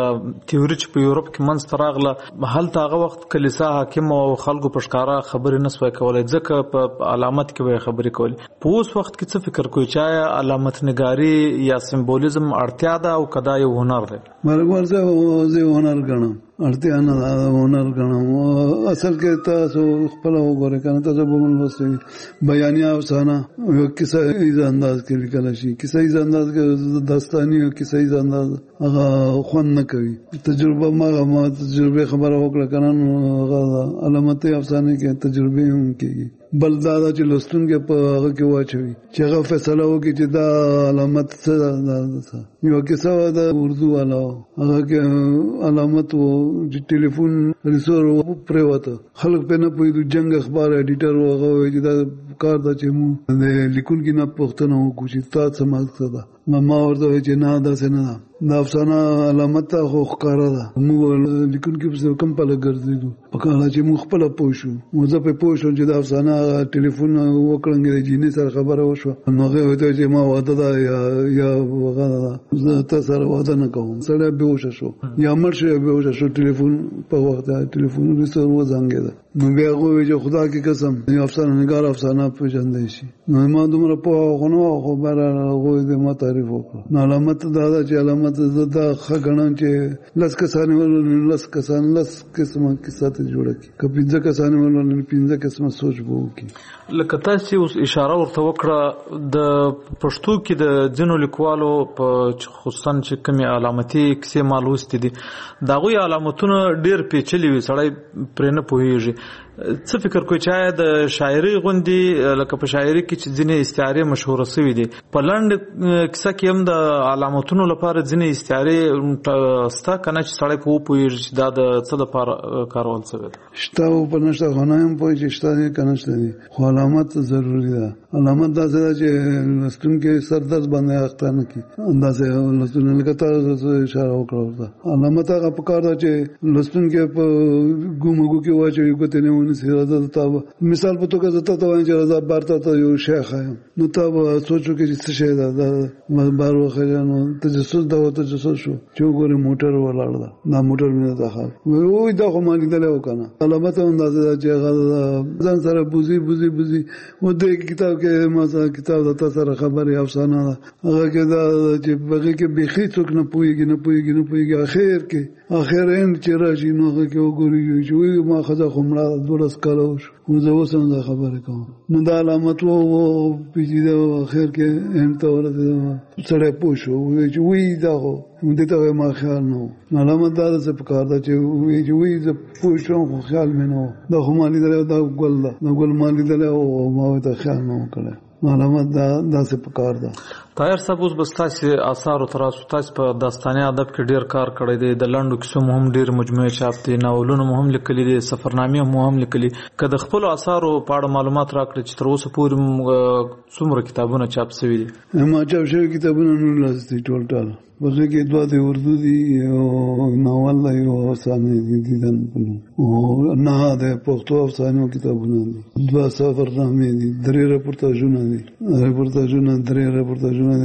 تیوري چې په یورپ کې منځته راغله هلته هغه وخت کلیسا حاکم او خلکو په ښکارا خبرې نه سوای کولی ځکه په علامت کې به خبرې کولې. په اوس وخت کې څه فکر کوي چې علامت نګاري یا سمبولیزم اړتیا ده او کدا یو هنر دی؟ مرګ ورځه زه هنر ګڼم اړتیا نه ده هنر ګڼم اصل کې تاسو خپل وګورئ کنه تاسو به ولوسئ بیانیه افسانه یو کیسه ایز انداز کې لیکل شي کیسه ایز انداز کې داستاني او کیسه ایز انداز هغه خوند نه کوي تجربه ما ما تجربه خبره وکړه کنه هغه علامتي افسانه کې تجربه هم کوي بل دا چې لستونګه په هغه کې واچوي چې هغه فیصله وکړي چې دا علامت څه ده یو کیسه د اردو والا هغه کې علامت وو چې ټلیفون ریسور پرې وته خلک په نه پوهېدو جنگ اخبار ایډیټر هغه وایي چې دا کار دا چې مو د لیکونکي نه پوښتنه وکړو چې تا څه مقصد ده ما ورته وایي چې نه داسې نه ده دا افسانه علامت ته خو ښکاره ده موږ لیکونکي پسې کم پله ګرځېدو په کار چې موږ خپله پوه شو نو زه پرې پوه شوم چې دا افسانه ټلیفون وکړنګې د جینۍ سره خبره وشوه نو هغې ورته وایي چې ما واده ده یا یا هغه ده زه تا سره واده نه کوم سړی بېهوشه شو یا مړ شو یا بېهوشه شو ټلیفون په وخت ټلیفون ریسور وزنګېده نو بیا هغوی وایي چې خدا کې قسم یو افسانه نګار افسانه پېژندی شي نو ما دومره پوهه خو نه وه خو بهرحال هغوی د ما تعریف وکړه نو علامت دا ده چې علامت زه دا ښه ګڼم چې لس کسانې ولولي لس کسان لس قسمه کیسه ته جوړه کړي که پنځه کسانې ولولي پنځه قسمه سوچ به وکړي. لکه تاسې اوس اشاره ورته وکړه د پښتو کې د ځینو لیکوالو په خصوصا چې کومې علامتي کیسې ما لوستې دي د هغوی علامتونه ډېر پیچلي وي سړی پرې نه پوهېږي. څه فکر کوئ چې آیا د شاعري غوندې لکه په شاعري کې چې ځینې استعارې مشهوره سوي دي په لنډ کیسه کې هم د علامتونو لپاره ځینې استعارې شته که نه چې سړی په وپوهېږي چې دا د څه لپاره کارول شوی ده؟ شته او په نشته خو نه هم پوهېږي چې شته دي که نشته دي خو علامت ضروري ده. علامت داسې ده چې لوستونکي سر درد باندې اخته نه کړي داسې لوستونکي لکه تاسو اشاره وکړه ورته علامت هغه پکار ده چې لوستونکي په ګومګو کې واچوي ګوتې نه ونیسي راځه تا به مثال په توګه زه تا ته وایم چې راځه بار ته ته یو شی ښایم نو تا به سوچ وکړې چې څه شی ده دا بار وښیه نو تجسس دا تجسس شو چې وګورې موټر ولاړ ده دا موټر مې نه ده ښه وایي دا خو ما لیدلی و که نه علامت هم داسې ده چې هغه ځان سره بوزي بوزي بوزي و دې کتاب کې ما سره کتاب ده تا سره خبرې افسانه ده هغه کې دا چې هغې کې بیخي څوک نه پوهېږي نه پوهېږي نه پوهېږي اخر کې اخر اند چې راشي نو هغه کې وګوري چې وایي ما ښځه خو مړه دولس کاله وشو خو زه اوس هم دا خبرې کوم نو دا علامت و پیچیده و اخر کې اند ته ورسېدم سړی پوه شو وایي چې وایي دا خو دې ته ما خیال نه و علامت دا داسې پکار ده چې وایي چې وایي زه پوه شوم خو خیال مې نه و دا خو ما لیدلی دا ګل ده دا ګل ما لیدلی او ما ورته خیال نه و کړی علامت دا داسې پکار ده. طاهر صاحب اوس بس تاسې اثارو ته راسو تاسې په داستاني ادب کې ډېر کار کړی دی د لنډو کیسو مو هم ډېر مجموعې چاپ دي ناولونه مو هم لیکلي دي سفرنامې مو هم لیکلي که د خپلو اثارو په اړه معلومات راکړئ چې تر اوسه پورې څومره کتابونه چاپ شوي دي؟ ما چاپ شوي کتابونه نولس دي ټول ټال په هغې کې دوه د اردو دي یو ناول دی یو افسانې دي دیدن په نوم او نهه د پښتو افسانو کتابونه دي دوه سفرنامې دي درې رپورتاژونه دي رپورتاژونه درې رپورتاژونه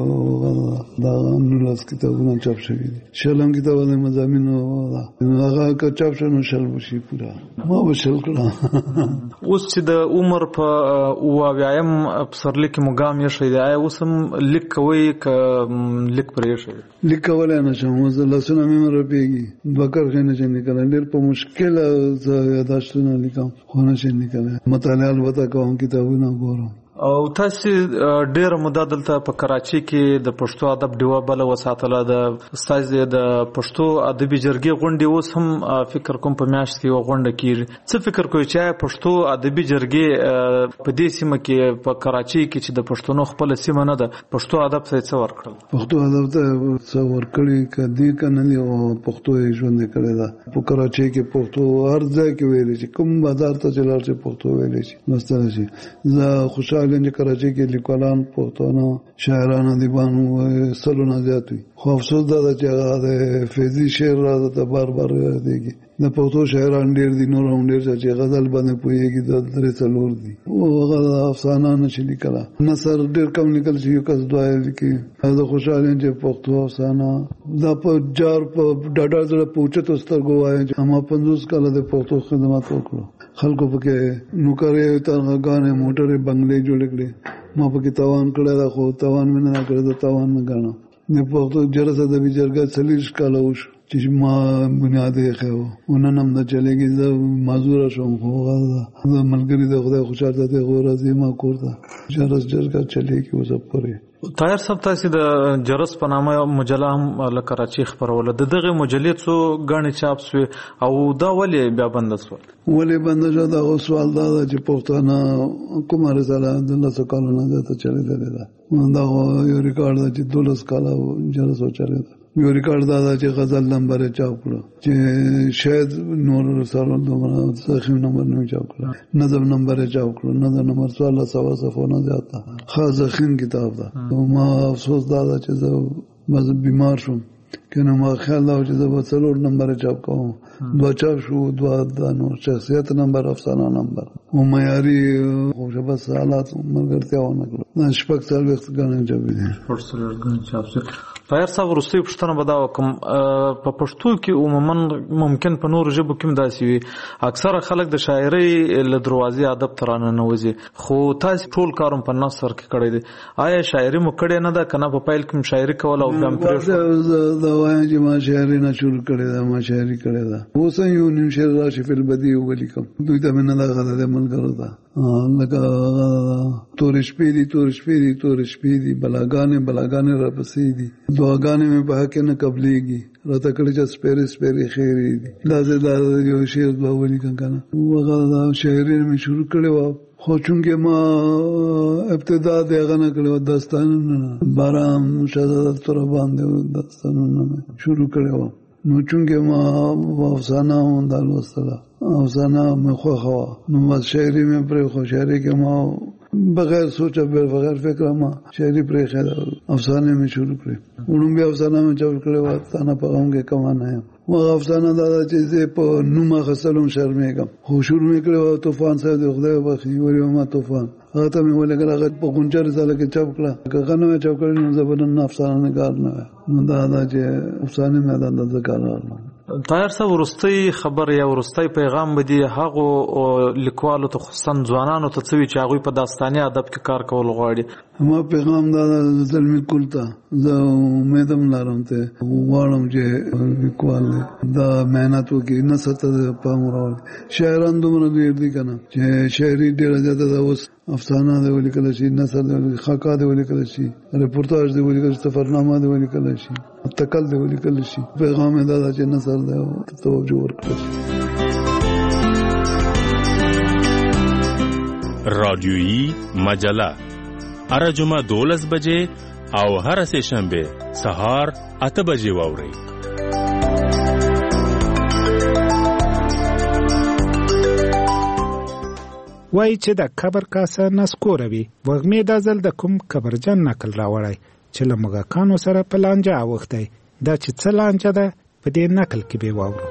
دي دا نولس کتابونه چاپ شوي دي شلم کتاب د مضامینو هغه که چاپ شو نو شل به شي پوره ما به شل کړه. اوس چې د عمر په اووه اویایم پسرلي کې مو ګام ایښی دی آیا اوس هم لیک کوئ که لیک پرې لیک کولی نه شم اوس لاسونه مې رپېږي دوه کرښې نه شم لیکلی ډېر په مشکله زه یاداشتونه لیکم خو نه شم لیکلی مطالعه البته کوم کتابونه ګورم او تاسو ډیر مده دلته په کراچي کې د پښتو ادب ډیوه بل وساتله د استاد د پښتو ادبي جرګې غونډې اوس هم فکر کوم په میاشت کې غونډه کیږي. څه فکر کوئ چې پښتو ادبي جرګې په دې سیمه کې په کراچي کې چې د پښتنو خپل سیمه نه ده پښتو ادب څه څه ورکړل؟ پښتو ادب ته څه ورکړي کدي کنه دی او پښتو یې ژوند کړی دا په کراچي کې پښتو هر ځای کې ویل شي کوم بازار ته چلار چې پښتو ویل شي نوستل شي. زه خوشاله یم کراچي کې لیکوالان پښتون شاعران ادیبان سلونه زیات وي خو افسوس دا چې هغه د فیضی شعر راته بار بار دیږي. د پښتو شاعران ډیر دي نور هم ډیر چې غزل باندې پوهیږي د درې څلور دي او هغه افسانه نشي لیکلا نثر ډیر کم لیکل شي یو کس دوه لیکي. زه خوشاله یم چې پښتو افسانه دا په جار په ډاډه سره پوښتنه سترګو وایي چې ما پنځوس کاله د پښتو خدمات وکړو. خلکو پکې نوکرې ترغاګانې موټرې بنگلې جوړ کړې ما پکې توان کړی دا خو توان مې نه کړی دا توان نه ګڼم. د پښتو جرس ادبي جرګه څلوېښت کاله وشو چې ما بنیاد یې ایښی و نن هم نه چلېږي. زه معذوره شوم خو هغه د ملګري د خدای خوشحال دی خو راځي ما کور ته جرس جرګه چلېږي اوس پورې. طاهر صاحب تاسو د جرس په نامه مجله هم له کراچي خبروله د دغه مجلې څو غاڼې چاپ شوې او دا ولې بیا بند شو؟ ولې بند شو دا سوال دا چې پښتانه کومه رساله د لاسو کالو نه ته چلېدلې ده دا یو ریکارډ دی چې دولس کاله جرس چلېده. یو ریکارډ دا چې غزل نمبر چاپ کړو چې شاید نور سره دومره صحیح نمبر نه چاپ کړو نظم نمبر چاپ کړو نظم نمبر سوال سوا صفحه نه زیاته خاص ځخین کتاب ده. ما افسوس دا چې زه مزه بیمار شوم کنه ما خیال دا چې زه به څلور نمبر چاپ کوم دوا چاپ شو دوا د نور شخصیت نمبر افسانه نمبر او معیاري خو بس حالات مرګرتیا ونه کړو شپږ سال وخت غاڼه چاپ دي شپږ سال غاڼه چاپ شي. طاهر صاحب وروستۍ پوښتنه به دا وکړم په پښتو کې عموما ممکن په نورو ژبو کې هم داسې وي اکثره خلک د شاعرۍ له دروازې ادب ته راننوځي خو تاسو ټول کار په نثر کې کړی دی. آیا شاعري مو کړې نه ده که نه په پیل کې م شاعري کوله او بیا م پرېښوه؟ دا وایم چې ما شاعري نه شروع کړې ده ما شاعري کړې ده اوس هم یو نیم شعر راشي فی البدیع ولیکم دوی ته مې نه ده غله د ملګرو ده لکه تورې شپې دي تورې شپې دي تورې شپې دي بلاګانې بلاګانې راپسې دي دعاګانې مې په حق نه قبلېږي راته کړي چې سپېرې سپېرې خیرې دي دا زه دا یو شعر دوه ولیکم که نه هغه دا شاعري مې شروع کړې وه خو چونکې ما ابتدا د هغه نه کړې وه داستانونه بارام شهزاده طربان دی داستانونه مې شروع کړې وه نو چونکې ما افسانه هم دا لوستله افسانه مې خوښه وه نو بس شاعري مې پرېښوه شاعري کې ما بغیر سوچه بغیر فکره ما شاعري پرېښې ده افسانې مې شروع کړې وړومبۍ افسانه مې چاپ کړې وه تانه په غم کې کمانه یم هغه افسانه دا ده چې زه په نوم اخیستلو هم شرمېږم خو شروع مې کړې وه طوفان صاحب د خدای وبخښي ولې ما طوفان هغه ته مې ولېږل هغه په غونچه رساله کې چاپ کړه که هغه نه وی چاپ کړې نو زه به نن افسانه نګار نه وی نو دا ده چې افسانې مې دا اندازه کار راغله. طاهر صاحب وروستی خبر یا وروستی پیغام به دی هغو لیکوالو ته خصوصا ځوانانو ته څه وي چې هغوی په داستاني ادب کې کار کول غواړي؟ ما پیغام دا ده زلمي کل ته زه امید هم لرم ته غواړم چې لیکوال دی دا محنت وکړي نثر ته پام راوړي. شاعران دومره ډېر دي که نه چې شاعري ډېره زیاته ده اوس افسانه دی ولیکلی شي نثر دی ولیکلی خاکا دی ولیکلی شي رپورتاژ دی ولیکلی شي سفرنامه دی ولیکلی شي تکل دی ولیکلی شي پیغام یې دا ده چې نثر دی توجه ورکړل شي. رادیویی مجله هر جمعه دولس بجې او هر سه شنبه سهار اته بجې واورئ. وای چې د قبر کاسه نسکوره وي وغمې دا ځل د کوم قبرجن نقل راوړی چې له موږکانو سره په لانجه اوښتی دا چې څه لانجه ده په دې نقل کې به واورو.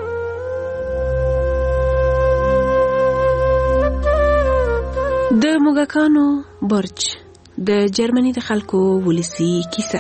د موږکانو برج د جرمني د خلکو ولسی کیسه.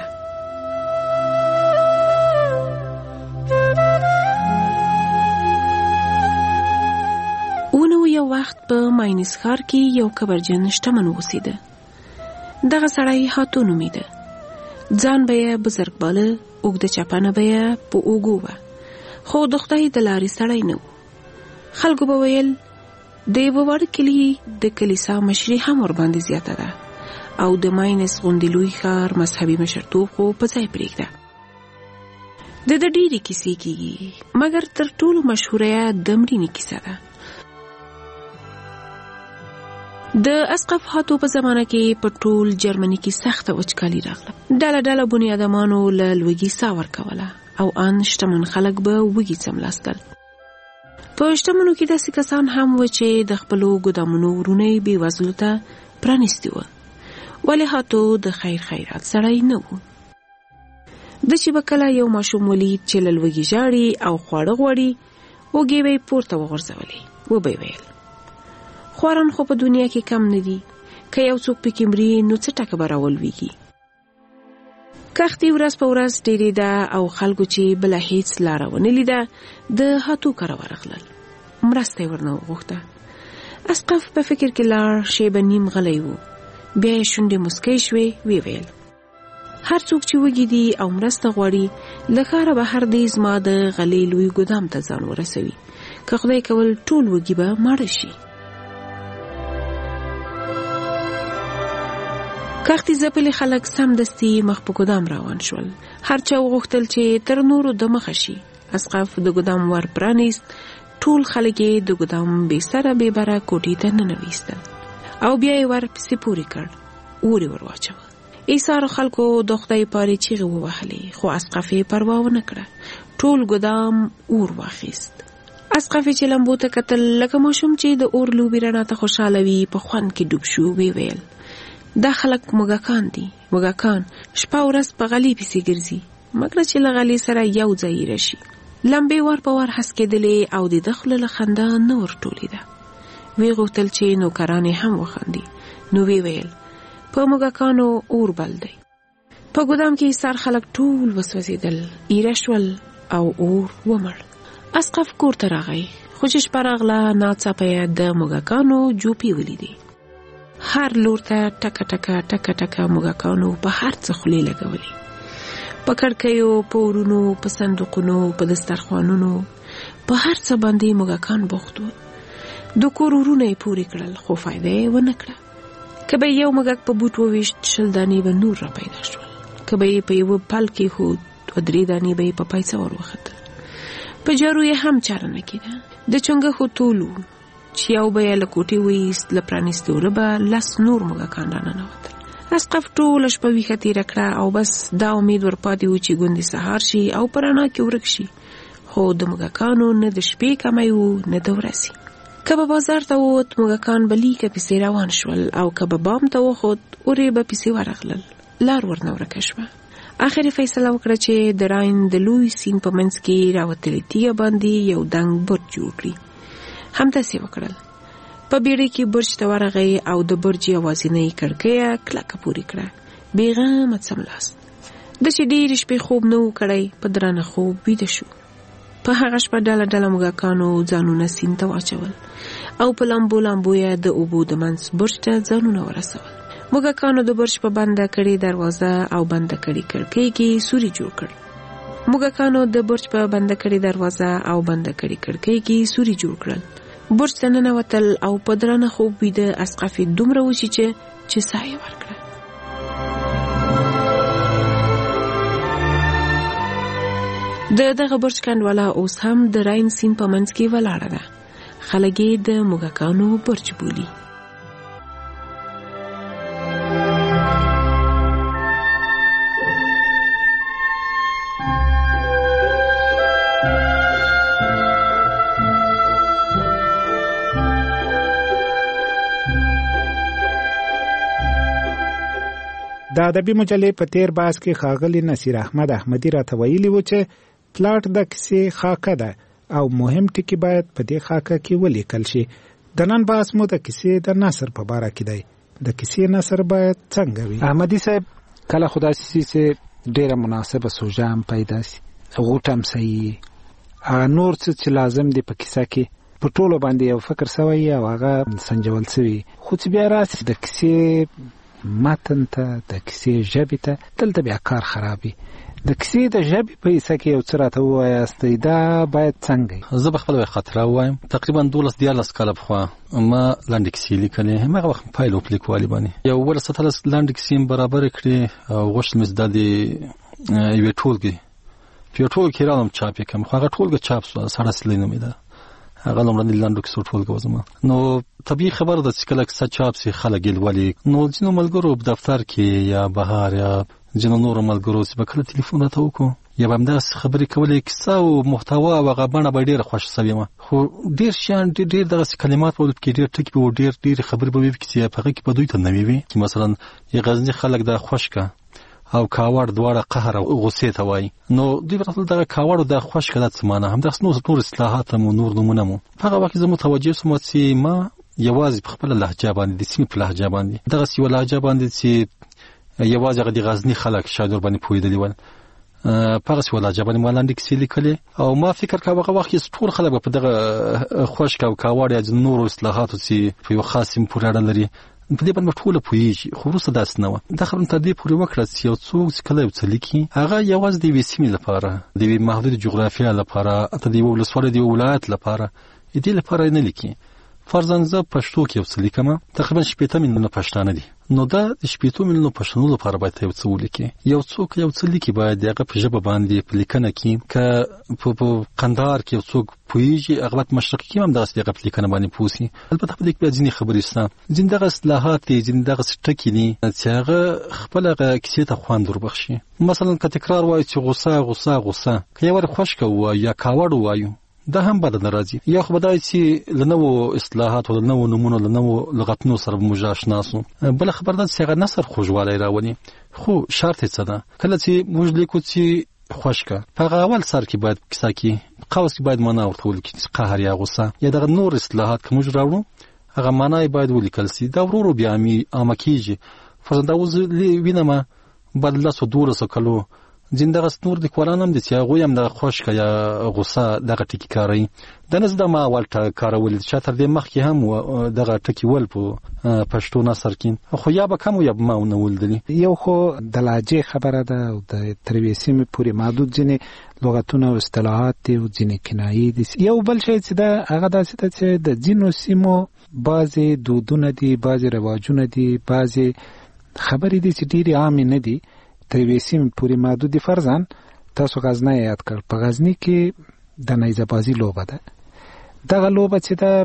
یو وخت په ماینس ښار کې یو کبرجن شتمن اوسېده. دغه سړی هاتو نومیده. ځان به یې بزرګ باله اوږده چپنه به یې په اوږو وه خو د خدای د لارې سړی نه و. خلکو به ویل د یوه وړ کلي د کلیسا مشري هم ورباندې زیاته ده او د ماینس غوندې لوی ښار مذهبي مشرتوب خو په ځای پرېږده. د د ډېرې کیسې کېږي مګر تر ټولو مشهوره د مړینې کیسه ده. د اسقف هاتو په زمانه کې په ټول جرمني کې سخته وچکالي راغله. ډله ډله بني ادمانو له لوږې ساه ورکوله او ان شتمن خلک به وږي څملاستل. په شتمنو کې داسې کسان هم و چې د خپلو ګدامونو ورونه یې بېوزلو ته پرانیستي وو، ولې هاتو د خیر خیرات سړی نه و. د چې به کله یو ماشوم ولید چې له لوږې ژاړي او خواړه غواړي، اوږې به یې پورته وغورځولې، وبه یې ویل خواران خو په دنیا کې کم نه دي، که یو څوک پکې مري نو څه ټکه به راولویږي. کښتۍ ورځ په ورځ ډېرېده او خلکو چې بله هیڅ لاره ونه لیده د هاتو کره ورغلل، مرسته یې ورنه وغوښته. اسقف په فکر کې لاړ، شیبه نیم غلی و، بیا یې شونډې مسکی شوې، ویې ویل هر څوک چې وږي دي او مرسته غواړي له ښاره بهر دی زما د غلې لوی ګدام ته ځان ورسوي، که خدای کول ټول وږي به ماړه شي. کښتۍ ځپلي خلک سمدستي مخ په ګدام روان شول. هر چا وغوښتل چې تر نورو د مخه شي. اسقف د ګدام ور پرانیست، ټول خلک یې د ګدام بې سره بې بره کوټې ته ننویستل او بیا یې ور پسې پورې کړ، اور یې ور واچوه. ایثارو خلکو د خدای پارې چیغې ووهلې، خو اسقف یې پروا ونه کړه، ټول ګدام اور واخیست. اسقف چې لمبو ته کتل لکه ماشوم چې د اور لوبې رڼا ته خوشحاله وي، په خوند کې ډوب شو، ویې ویل دا خلک موږکان دي، موږکان شپه ورځ په غلې پسې ګرځي، مګر چې له غلې سره یو ځای راشي. لمبې ور په ور هسکېدلې او د ده خوله له خندا نه ورټولېده. ویې غوښتل چې نوکران یې هم وخاندي، نو ویې ویل په موږکانو اور بل دی. په ګدام کې ایثار خلک ټول وسوځېدل، ایره شول او اور ومړ. اسقف کور ته راغی، خو چې شپه راغله ناڅاپه یې د موږکانو جوپې ولیدې. هر لور ته ټکه ټکه ټکه ټکه موږکانو په هر څه خولې لګولې، په کړکیو، په ورونو، په صندوقونو، په دسترخوانونو، په هر څه باندې موږکان بوخت وو. د کور ورونه یې پورې کړل، خو فایده یې ونه کړه. که به یو موږک په بوټ وویشت، شل دانې به نور را پیدا شول. که به یې په یوه پل کېښود، دوه درې دانې به یې په پیسه ور وختل. په جارو یې هم چاره نه کېده. د چنګښو ټول وو چې یو به یې له کوټې وایست، له پرانیستې وره به لس نور موږکان را ننوتل. اسقف ټوله شپه ویښه تېره کړه او بس دا امید ورپاتې و چې ګوندې سهار شي او په رڼا کې ورک شي. خو د موږکانو نه د شپې کمی و نه د ورځې. که به بازار ته ووت، موږکان به لیکه پسې روان شول، او که به بام ته وخوت، اورې به پسې ورغلل، لار ورنه ورکه شوه. اخر یې فیصله وکړه چې د راین د لوی سیند په منځ کې راوتلې تیږه باندې یو دنګ برج جوړ کړي. همداسې وکړل. په بیړۍ کې برج ته ورغی او د برج یوازینۍ کړکۍ کلکه پورې کړه، بېغمه څملاست. د چې ډېرې شپې خوب نه و کړی، په درانه خوب ویده شو. په هغه شپه ډله ډله موږکانو ځانونه سیند ته واچول او په لامبو لامبو یې د اوبو د منځ برج ته ځانونه ورسول. موږکانو د برج په بنده کړې دروازه او بنده کړې کړکۍ کې سوري جوړ کړ. موږکانو د برج په بنده کړې دروازه او بنده کړې کړکۍ کې سوري جوړ کړل. برج ته ننوتل او په درانه خوب ویده اسقف دومره وشي چې چې ساه یې ورکړه. د دغه برج کنډواله اوس هم د راین سیند په منځ کې ولاړه ده. خلک یې د موږکانو برج بولي. د ادبي مجلې په تیر باس کې ښاغلي نصیر احمد احمدي راته ویلي و چې پلاټ د کیسې خاکه ده او مهم ټکي باید په دې خاکه کې ولیکل شي. د نن باس مو د کیسې د نثر په باره کې دی. د کیسې نثر باید څنګه وي؟ احمدي صاحب کله خدای سي چې ډیره مناسبه سوژه هم پیدا شي، غوټم صحیح نور څه چې لازم دی په کیسه کې په ټولو باندې یو فکر سوی او هغه سنجول سوی. خو چې بیا راسي د کیسې متن ته د کیسې ژبې ته دلته بیا کار خرابي. د کیسې د ژبې په حصه کې یو څه راته ووایاست دا باید څنګه؟ زه به خپله خاطره ووایم. تقریبا دولس دیارلس کاله پخوا ما لنډې کیسې لیکلې. هماغه وخت پایله په لیکوالي باندې یو اوولس اتلس لنډې کیسې مې برابرې کړې او غوښتل مې دا د یوې ټولګې په یو ټولګه کې راغلم چاپ یې کړم، خو هغه ټولګه چاپ سوه، ساړه سیلۍ نومېده. هغه لومړنۍ لنډو کیسو ټولګه وه زما. نو طبیعي خبره ده چې کله کیسه چاپ سي خلک یې لولي. نو ځینو ملګرو په دفتر کې یا بهر یا ځینو نورو ملګرو چې به کله تلیفون راته وکړو یا به همداسې خبرې کولې، کیسه او محتوا او هغه بڼه به ډېره خوښه سوې وه. خو ډېر شیان ډېر دغسې کلمات به پکې ډېر ټکي به وو، ډېر ډېرې خبرې به وي پکې چې په هغه کې به دوی ته نوې وي. چې مثلا یې غزني خلک د خوشکه او کاوړ دواړه قهر او غصې ته وایي. نو دوی به راته دغه کاوړ او د خوشکه دا څه معنی، همداسې نور نور اصطلاحات هم نور نومونه مو. په هغه وخت کې زه متوجه سوم چې ما یوازې په خپله لهجه باندې د سیمې په لهجه باندې دغسې یوه لهجه باندې چې یوازې هغه د غزني خلک شاید ورباندې پوهېدلي ول، په هغسې یوه لهجه باندې ما لنډې کیسې لیکلې. او ما فکر کوه هغه وخت کې ټول خلک به په دغه خوشک او کاوړ یا ځینو نورو اصطلاحاتو چې په یو خاص سیمې پورې اړه لري په دې باندې به ټوله پوهېږي. خو وروسته داسې نه وه. دا خبره مې تر دې پورې وکړه چې یو څوک چې کله یو څه لیکي هغه یوازې د یوې سیمې لپاره، د یوې محدودې جغرافیې لپاره، حتی د یوه ولسوالۍ د یوه ولایت لپاره، د دې لپاره نه لیکي. فرضاً زه پښتو کې یو څه لیکم، تقریبا شپېته میلیونه پښتانه دي. نو دا د شپېتو میلیونو پښتنو لپاره باید یو څه ولیکي. یو څوک یو څه لیکي باید د هغه په ژبه باندې په لیکنه کې، که په قندهار کې یو څوک پوهېږي هغه باید مشرقي کې هم همداسې د هغه په لیکنه باندې پوه سي. البته په دې کې بیا ځینې خبرې شته، ځینې دغه اصطلاحات دي، ځینې دغسې ټکي دي چې هغه خپله هغه کیسې ته خوند وربخشي. مثلا که تکرار وایو چې غوسه غوسه غوسه، که یو وارې خوشکه ووایو یا کاوړ ووایو دا هم بده نه راځي. یا خو به دا چې له نوو اصطلاحاتو له نوو نومونو له نوو لغتونو سره به موږ اشنا سو. بله خبره ده چې هغه نثر خوږوالی راولي. خو شرط یې څه ده؟ کله چې موږ لیکو چې خوشکه، په هغه اول سر کې باید کیسه کې قوس کې باید معنا ورته ولیکي چې قهر یا غوسه یا دغه نور اصطلاحات که موږ راوړو هغه معنا یې باید ولیکل سي. دا ورو ورو بیا عامه کېږي. فرضاً دا اوس وینمه بعد لسو دولسو کلو ځینې دغسې نور لیکوالان هم دي چې هغوی هم دغه خوشکه یا غوسه دغه ټکي کاروي. دا نه زه دا ما اول کارولي، چا تر دې مخکې هم دغه ټکي ول په پښتو نثر کې، خو یا به کم و یا به ما ونه ولیدلي. یو خو د لهجې خبره ده او د تر یوې سیمې پورې محدود ځینې لغتونه او اصطلاحات دي او ځینې کنایې دي. یو بل شی چې ده هغه داسې ده چې د ځینو سیمو بعضې دودونه دي، بعضې رواجونه دي، بعضې خبرې دي چې ډېرې عامې نه دي، تر یوې سیمې پورې محدود دي. فرضاً تاسو غزنی یاد کړ، په غزني کې د نیزه بازي لوبه ده. دغه لوبه چې ده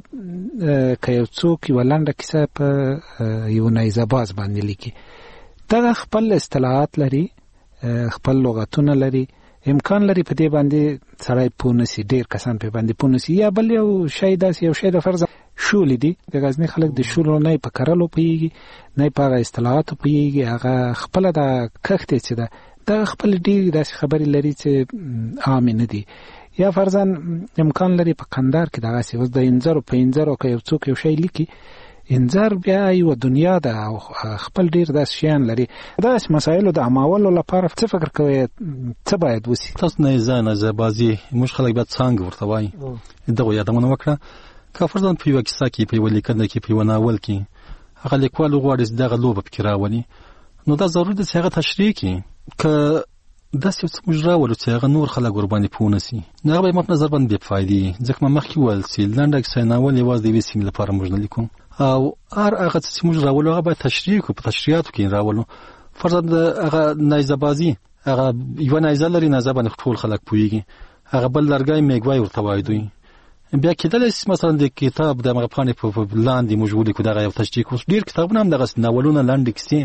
که یو څوک یوه لنډه کیسه په یو نیزه باز باندې لیکي، دغه خپل اصطلاحات لري، خپل لغتونه لري، امکان لري په دې باندې سړی پوه نه سي، ډېر کسان پې باندې پوه نه سي. یا بل یو شی داسې یو شی د فرض شولې دي، د غزني خلک د شولو نه په کرلو پوهېږي، نه په هغه اصطلاحاتو پوهېږي، هغه خپله د کښت چې ده دغه خپل ډېرې داسې خبرې لري چې عامې نه دي. یا فرضاً امکان لري په قندهار کې دغسې اوس د انځرو په انځرو که یو څوک یو شی لیکي، انځر بیا یوه دنیا ده او خپل ډېر داسې شیان لري. داسې مسایلو د عامولو لپاره څه فکر کوئ څه باید وسي؟ تاسو نیزه نیزه بازي موږ خلک باید څانګه ورته وایي. دغه یادونه وکړه که فرضاً په یوه کیسه کې، په یوه لیکنه کې، په یوه ناول کې هغه لیکوال وغواړي چې دغه لوبه پکې راولي، نو دا ضروري ده چې هغه تشریح کړي. که داسې یو څه موږ راولو چې هغه نور خلک ورباندې پوه نه سي، نو هغه به زما په نظر باندې بې فایدې وي. ځکه ما مخکې وویل چې لنډه کیسه ناول یوازې د یوې سیمې لپاره موږ نه لیکو، او هر هغه څه چې موږ راولو هغه باید تشریح کړو، په تشریحاتو کې راولو. فرضاً د هغه نیزه بازي، هغه یوه نیزه لري، نیزه باندې ټول خلک پوهېږي، هغه بل لرګی میږوی ورته وایي دوی. بیا کېدلی شي مثلا د کتاب د هغه پاڼې په لاندې موږ ولیکو دغه یو تشریح کړو. ډېر کتابونه هم دغسې ناولونه لنډې کیسې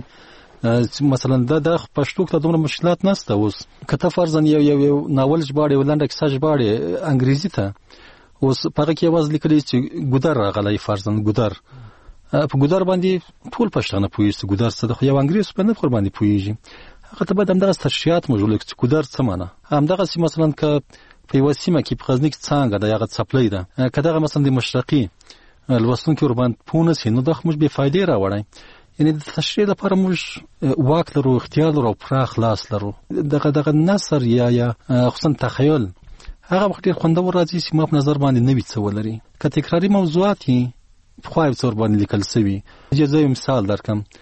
مثلا دا د پښتو کې دومره مشکلات نشته. اوس که ته فرضاً یو یو یو ناول ژباړې، یو لنډه کیسه ژباړې انګریزي ته، اوس په هغه کې یوازې لیکلی چې ګودر راغلی، فرضاً ګودر، په ګودر باندې ټول پښتانه پوهېږي چې ګودر څه ده، خو یو انګریز په نه ورباندې پوهېږي. هغه ته باید همدغسې تشریحات موږ ولیکو چې ګودر څه معنی. همدغسې مثلا که په یوه سیمه کې په غزني کې څانګه ده یا هغه څپلۍ ده، که دغه مثلا د مشرقي لوستونکي ورباندې پوه نه سي، نو دا خو موږ بې فایدې راوړی. یعنې د تشریح لپاره موږ واک لرو، اختیار لرو او پراخ لاس لرو. دغه دغه نثر یا یا خصوصا تخیل هغه وخت ډېر خوندور راځي چې ما په نظر باندې نوي څه ولري. که تکراري موضوعات یې پخوا یو څه ورباندې لیکل سوي. زه یو مثال درکړم،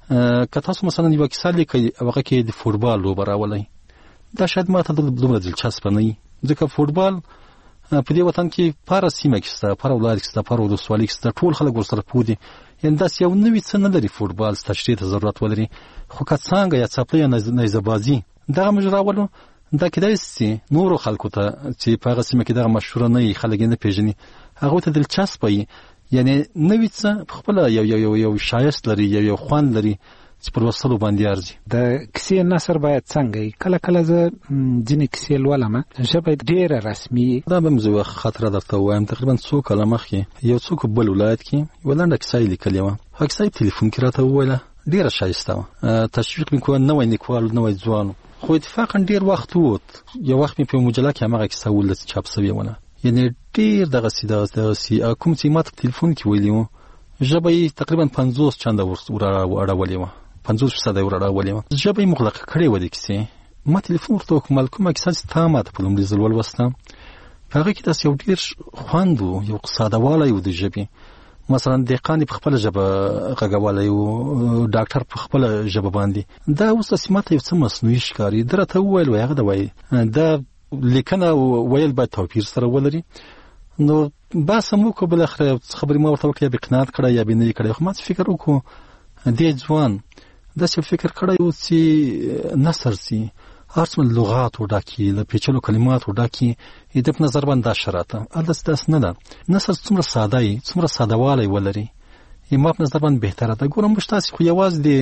که تاسو مثلا یو کیسه لیکي هغه کې د فوټبال لوبه راولئ دا شاید ماته دومره دلچسپ نه وي ځکه فوټبال په دې وطن کې پر سیمه کې ستا پر ولایت کې ستا پر ولسوالۍ کې ستا ټول خلک ورسره پوه دي یعنې داسې یو نوي څه نه لري فوټبال تشریح ته ضرورت ولري خو که څانګه یا څپلۍ یا نیزهبازي دغه موږ راولو دا کېدای شي نورو خلکو ته چې په هغه سیمه کې دغه مشهوره نه وي خلک یې نه پېژني هغوی ته دلچسپه وي یعنې نوي څه په خپله یو یو یو شایست لري یو یو خوند لري چې په لوستلو باندې ارزي. د کیسې نثر باید څنګه وي؟ کله کله زه ځینې کیسې لولم ژبه ډېره رسمي دا به م زه خاطره درته ووایم تقریبا څو کاله مخکې یو څوک بل ولایت کې یوه لنډه کیسه یې لیکلې وه هغه کیسه یې تلیفون کې راته وویله ډېره ښایسته وه تشویق مې کوه نوی لیکوال نوی ځوان خو اتفاقا ډېر وخت ووت یو وخت مې په مجله کې همغه کیسه ولیده چې چاپ سوې وله یعنې ډېر دغسې دغسې کوم چې ما ته په تلیفون کې ویلي وو ژبه یې تقریبا پنځوس چنده ور اړولې وه پنځوس فیصده ور اړولې وه ژبه یې مغلقه کړې وه د کیسې ما تلیفون ورته وکړم کومه کیسه چې تا ما ته په لومړي ځل ولوسته په هغه کې داسې یو ډېر خوند و یو سادهوالی و د ژبې مثلا دهقان په خپله ژبه غږولی و ډاکټر په خپله ژبه باندې دا اوس داسې ما ته یو څه مصنوعي ښکاري ده راته وویل وایي هغه ده وایي دا لیکنه ویل باید توپیر سره ولري نو بحث هم وکړو بالاخره خبرې ما ورته وکړه یا به قناعت کړی یا به نه یې کړی خو ما څه فکر وکړو دې ځوان داسې فکر کړی و چې نثر چې هر څومره لغات وډاکي له پیچلو کلماتو وډاکي د په نظر باندې دا ښه راته هلته داسې نه ده نثر څومره ساده وي څومره سادهوالی ولري ما په نظر باندې بهتره ده ګورم موږ تاسې خو یوازې د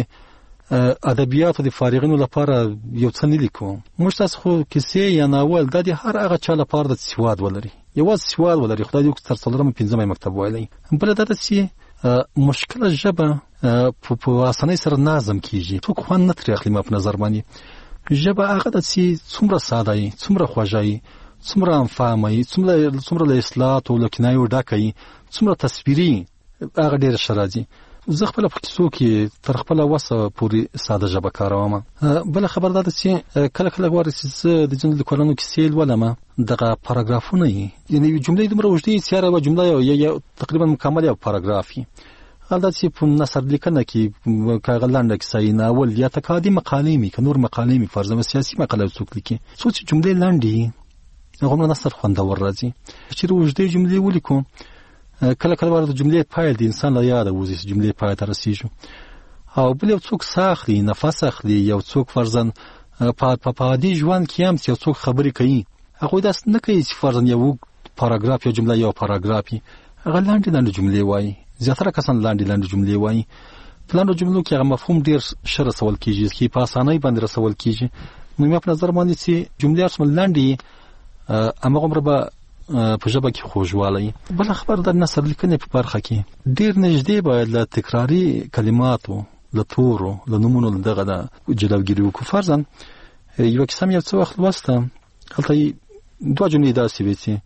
ادبیاتو د فارغینو لپاره یو څه نه لیکو موږ تاسې خو کیسې یا ناول دا د هر هغه چا لپاره د سواد ولري یوازې سواد ولري خدای دې وکړي تر څلورمه پنځمه مکتب ویلی بله دا ده چې مشکله ژبه په اسانۍ سره نظم کیږي څوک خوند نه ترې اخلي ما په نظر باندې ژبه هغه ده چې څومره ساده وي څومره خوږه وي څومره انفامه وي څومره له اصلاحاتو له کنایو ډکه وي څومره تصویري هغه ډېره ښه راځي زه خپله په کیسو کې تر خپله وسه پورې ساده ژبه کاروم بله خبر دا ده چې کله کله غواړي چې زه د ځینو لیکوالانو کیسې لولم دغه پاراګرافونه یي یعنې یوې جملې دومره اوږدې وي چې هره یوه جمله یو تقریبا مکمل یو پاراګراف وي هلته چې په نثر لیکنه کې که هغه لنډه کیسه وي ناول یا تقاعدي مقالې وي که نور مقالې وي فرضاً سیاسي مقاله څوک لیکي څو چې جملې لنډې وي هغومره نثر خوندور راځي چېرې اوږدې جملې ولیکو کله کله وارد جملې پایل د انسان له یاده وځي چې جملې پای ته رسیږو او بل یو څوک ساه اخلي نفس اخلي یو څوک فرضاً په عادي ژوند کې هم چې یو څوک خبرې کوي هغوی داسې نه کوي چې فرضاً یو پاراګراف یو جمله یو پاراګراف وي هغه لنډې لنډې جملې وایي زیاتره کسان لاندې لاندې جملې وایي په لاندې جملو کې هغه مفهوم ډېر ښه رسول کېږي چې په اسانۍ باندې رسول کېږي نو ما په نظر باندې چې جملې هر څومره لنډې هماغومره به په ژبه کې خوږوالی بله خبر د نثر لیکنې په برخه کې ډېر نږدې باید له تکراري کلماتو له تورو له نومونو له دغه د جلوګیري وکړو فرضاً یوه کیسه مې یو څه وخت لوسته هلته دوه جملې داسې وې چې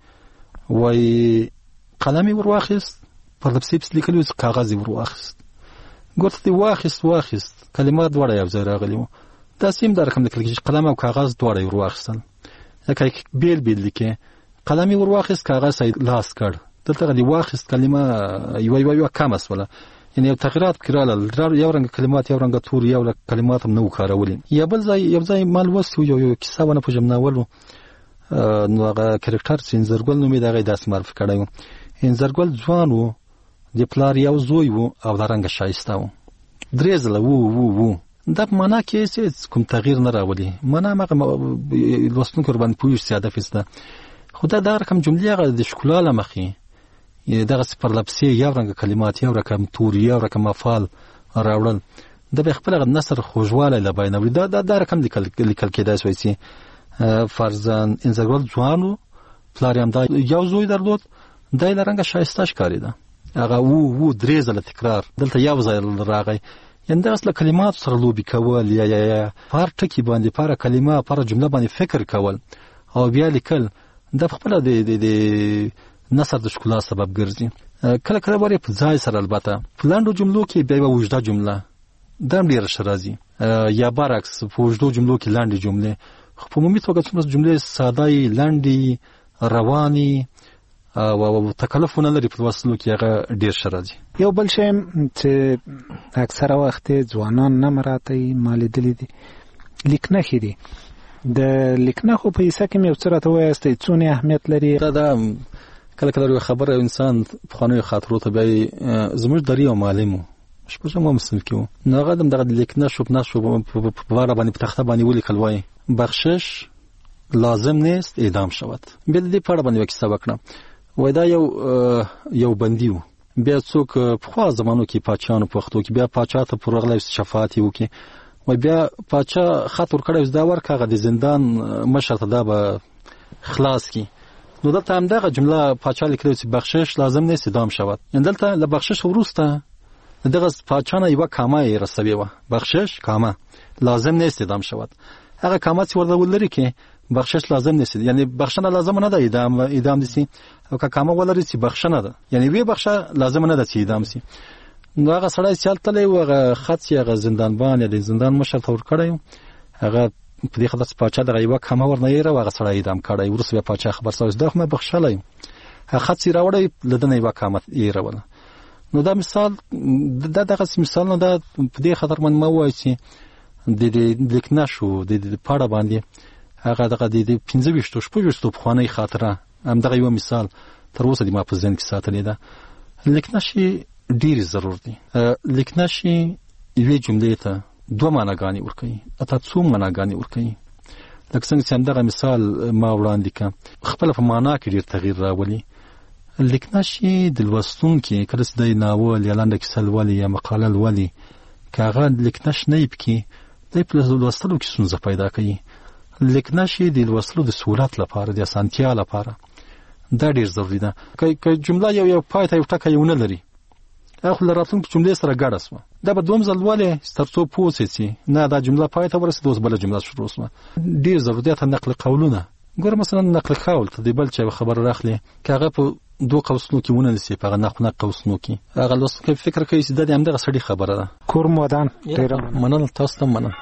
وایي قلم یې ور واخیست پرلپسې پسې لیکلي وو چې کاغذ یې ور واخیست ګورته دې واخیست واخیست کلمات دواړه یو ځای راغلي وو داسې هم دا رقم لیکل کېږي چې قلم او کاغذ دواړه یې ور واخیستل لکه بیل بیل لیکې قلم یې ور واخیست کاغذ یې لاس کړ دلته هغه دې واخیست کلمه یوه یوه یوه کمه شوله یعنې یو تغیرات پکې راغلل یو رنګه کلمات یو رنګه تور یو رنګه کلمات هم نه وو کارولي یا بل ځای یو ځای ما لوستی وو یو کیسه ونه پوهېږم ناول و نو هغه کرکټر چې انځرګل نومېده هغه یې داسې معرفي کړی و انځرګل ځوان و د پلار یو زوی و او دا رنګه ښایسته و درې ځله وو وو وو دا په معنا کې هېڅ کوم تغییر نه راولي معنا هماغه لوستونکي ورباندې پوهېږي چې هدف یې ده خو دا دغه رقم جملې هغه د ښکلا له مخې دغسې پرلپسې یو رنګه کلمات یو رقم تور یو رقم افعال راوړل دا به یې خپل هغه نثر خوږوالی له بیانوي دا دا رقم لیکل کېدای شوی چې فرضاً انځرګل ځوان و پلار یې همدا یو زوی درلود دا یې له رنګه ښایسته ښکارېده هغه وو وو درې ځله تکرار دلته یو ځای راغی یعنې دغسې له کلماتو سره لوبې کول یا یا یا په هر ټکي باندې په هره کلمه په هره جمله باندې فکر کول او بیا لیکل دا په خپله د نثر د ښکلا سبب ګرځي کله کله وارې په ځای سره البته په لنډو جملو کې بیا یوه اوږده جمله دا هم ډېره ښه راځي یا برعکس په اوږدو جملو کې لنډې جملې خو په عمومي توګه څومره جملې ساده یي لنډې روانې او تکلفونه لري په وسلو کې هغه ډیر شرازي. یو بل شی چې اکثره وخت ځوانان نه مراته مالي دي لیکنه خېدي د لیکنه خو په حصہ کې مې وڅرته وایسته څونه اهمیت لري. دا د کله کله خبره انسان په خانوي خاطرو ته به زموږ دري او معلمو شپږم مو مسل کېو نو هغه د لیکنه شو په نشو په واره باندې په تخته باندې ولیکل وای بخشش لازم نیست اعدام شود. بیا دې په اړه باندې وکیسه وکړه وای دا یو یو بندیو بیا څوک په خوا زمانو کې پاچانو په وختو کې بیا پاچا ته پرغله شفاعت وکي و بیا پاچا خاطر کړو دا ورکه د زندان مشر ته دا به خلاص کی نو دلته هم دغه جمله پاچا لیکلو چې بخشش لازم نیست اعدام شود. یعنی دلته له بخشش وروسته دغه پاچا نه یو کامه رسوي و بخشش کامه لازم نیست اعدام شود. هغه کامه چې ورته ولري کې بخشش لازم نیست یعنی بخښنه لازم نه ده اعدام اعدام دي او که کامه ولري چې بخښنه ده یعنی وی بخښه لازم نه ده چې اعدام سي. نو هغه سړی چلته له هغه خط چې هغه زندانبان یا د زندان مشر تور کړی هغه په دې خاطر چې پاچا دغه یو کامه ورنه یې را هغه سړی اعدام کړی ورسره بیا پاچا خبر سوځ دغه مې بخښلای هغه خط چې راوړی لدنه یو کامه یې راول. نو دا مثال دا دغه مثال نه دا په دې خاطر من ما وایي چې د دې لیکنه شو د دې پاړه باندې هغه دغه د پنځه ویشت شپږ په خواني خاطره هم دغه یو مثال تر اوسه د ما په ذهن کې ساتلې ده. لیکنه شي ډیر ضرور دي. لیکنه شي یوې جملې ته دوه معناګانې ورکوي اته څو معناګانې ورکوي. لکه څنګه چې همدغه مثال ما وړاندې کړ خپل په معنا کې ډیر تغییر راولي. لیکنه شي د لوستونکي کله چې د ناول یا لنډه کیسه لولي یا مقاله لولي کاغه لیکنه نه پکې د په لوستلو کې څه پیدا کوي. لیکنه شي د لوستلو د سهولت لپاره د اسانتیا لپاره دا ډیر ضروري ده. که جمله یو یو پای ته یو ټکی ونه لري اخو لراتون کې جملې سره ګډه سو دا به دوم ځل ولې سترڅو پوسېږي نه دا جمله پای ته ورسېده اوس بل جمله شروع سو. ډیر ضروري ده نقل قولونه ګور مثلا نقل قول ته دی بل چې خبر راخلي کاغه په دوه قوسونو کې ونه نسی په نقل قوسونو کې هغه لوست کې فکر کوي چې د همدغه سړي خبره ده. کور مودان ډیر منل تاسو ته منل.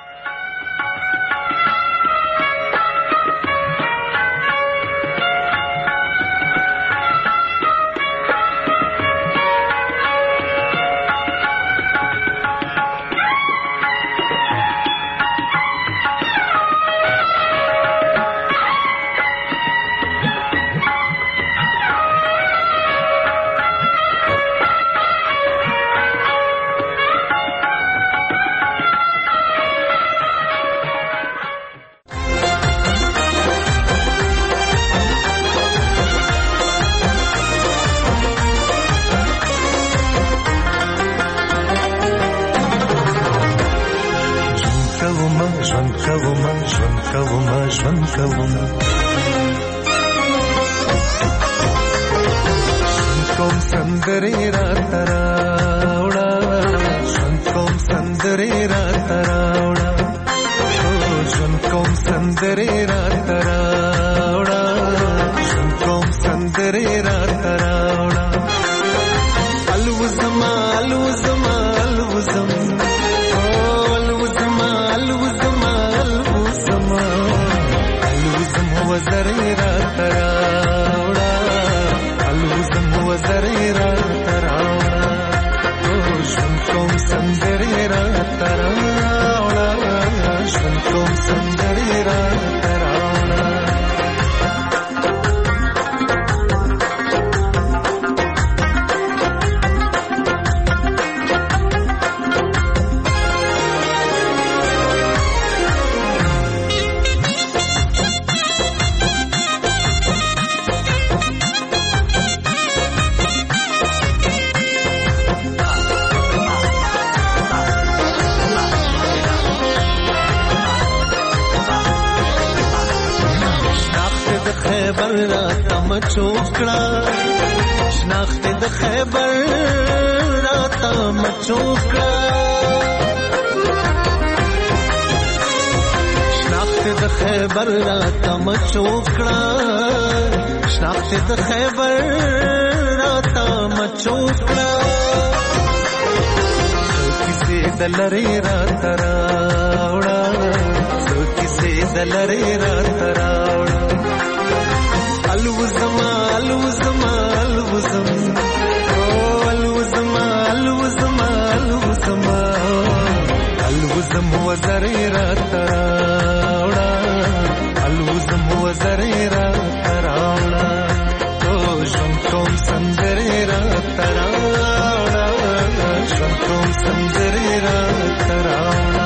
الوزم الوزم الوزم الوزم الوزم الوزم وزري راوړه الوزم وزري راوړه او ژوند کوم سندري راوړه ژوند کوم سندري راوړه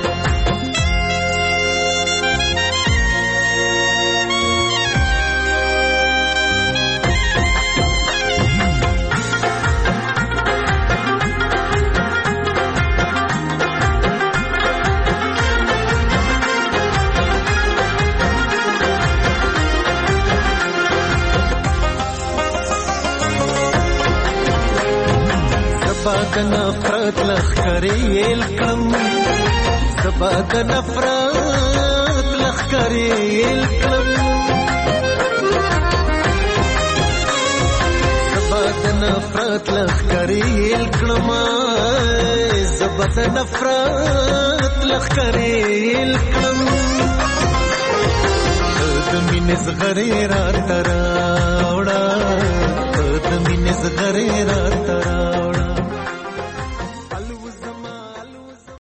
زبا د نفرت لخکری الکم زبا د نفرت لخکری الکم زبا د نفرت لخکری الکم زبا د نفرت لخکری الکم د مینې زغری را تراوړه د مینې زغری را تراوړه